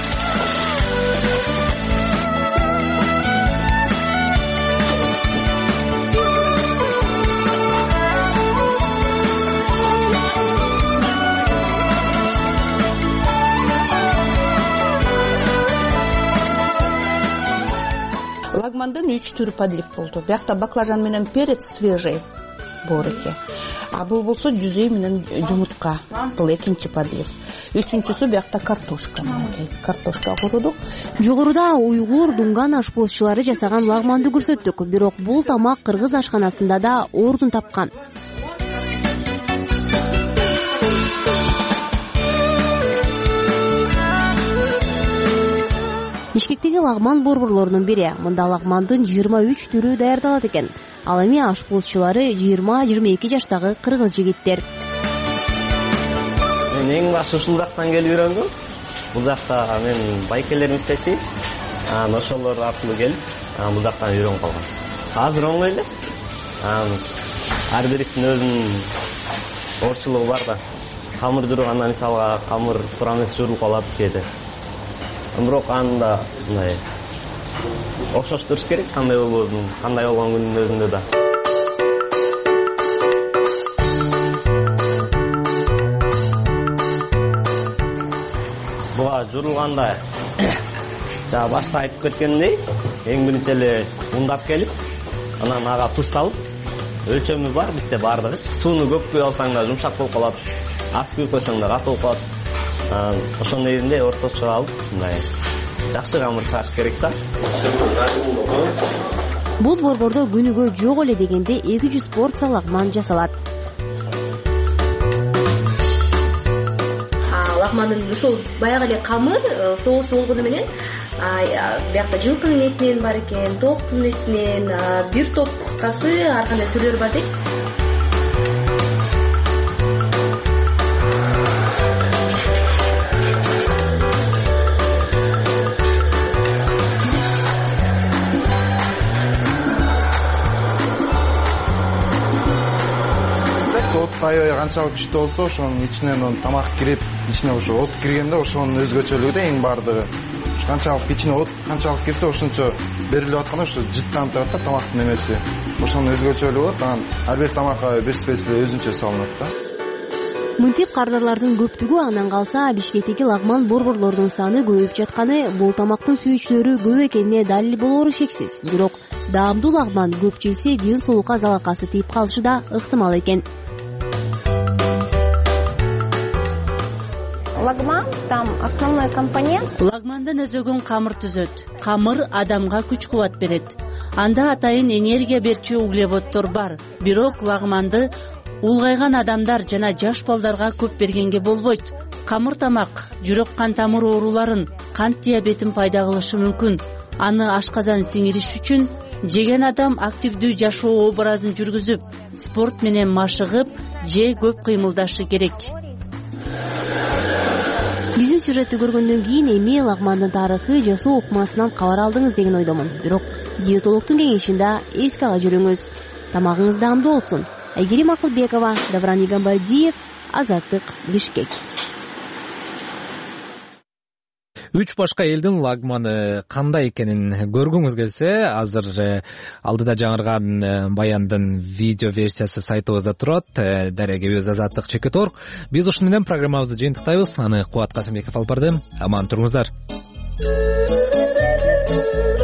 Лагмандын үч түрү подлив болду. Биякта баклажан менен перец свежий бор экен. А бул болсо жүзөй менен жумуртка. Бул экинчи подлив. Үчүнчүсү биякта картошка. Картошка курудук. Жогоруда уйгур, дунган ашпозчулары жасаган лагманды көрсөттүк. Бирок бул тамак кыргыз ашканасында да ордун тапкан. Бишкектеги лагман борборлорунун бири. Мында лагмандын жыйырма үч түрү даярдалат экен. Ал эми ашпозчулары жыйырма жыйырма эки жаштагы кыргыз жигиттер. Мен эң башы ушул жактан келип үйрөндүм. Бул жакта мен байкелерим иштечи. Анан ошолор аркылуу келип, бул жактан үйрөнүп калгам. Азыр оңой эле. Ар биристин өзүнүн орчулугу бар да. Камыр журганда мисалга камыр туура эмес журулуп калат кээде. Бирок анда мындай окшоштуруш керек, кандай болбосун, кандай болгон күндүн өзүндө да. Буга журулганда жана башта айтып кеткендей, эң биринчи эле ундап келип, анан ага туз салып, өлчөмү бар бизде бардыгы. Сууну көп куюп алсаң да жумшак болуп калат, аз куюп койсоң да катуу болуп калат. Ошондой жеринде орточо алып, мындай жакшы камыр чыгарыш керек да. Бул борбордо күнүгө жок эле дегенде эки жүз порция лагман жасалат. Лагмандын ушул баягы эле камыр соус болгону менен биякта жылкынын этинен бар экен, токтун этинен, бир топ кыскасы ар кандай түрлөрү бар дейт. Аябай канчалык күчтүү болсо, ошонун ичинен тамак кирип, ичине ошо от киргенде ошонун өзгөчөлүгү да эң бардыгы. Канчалык ичине от канчалык кирсе, ошончо берилип атканда ошо жыттанып турат да тамактын эмеси. Ошонун өзгөчөлүгү, анан ар бир тамакка бир специя өзүнчө салынат да. Мынтип кардарлардын көптүгү анан калса Бишкектеги лагман борборлорунун саны көбөйүп жатканы бул тамактын сүйүүчүлөрү көп экенине далил болоору шексиз. Бирок даамдуу лагман көп жесе ден соолукка залакасы тийип калышы да ыктымал экен. Лагман там основной компонент. Лагмандан өзөгөн камыр түзөт. Камыр адамга күч кубат берет. Анда атайын энергия берчү углеводдор бар. Бирок лагманды улгайган адамдар жана жаш балдарга көп бергенге болбойт. Камыр тамак жүрөк кан тамыр ооруларын, кант диабетин пайда кылышы мүмкүн. Аны ашказан сиңириш үчүн жеген адам активдүү жашоо образын жүргүзүп, спорт менен машыгып же көп кыймылдашы керек. Биздин сюжетти көргөндөн кийин эми лагмандын тарыхы жасоо окумасынан кабар алдыңыз деген ойдомун. Бирок диетологдун кеңешин да эске ала жүрүңүз. Тамагыңыз даамдуу болсун. Айгерим Акылбекова, Давран Игамбардиев, Азаттык, Бишкек. Үч башка элдин лагманы кандай экенин көргүңүз келсе, азыр алдыда жаңырган баяндын видео версиясы сайтыбызда турат. Дарегебиз Азаттык Чекеторг. Биз ушуну менен программабызды жыйынтыктайбыз. Аны Кубат Касымбеков алып барды. Аман туруңуздар.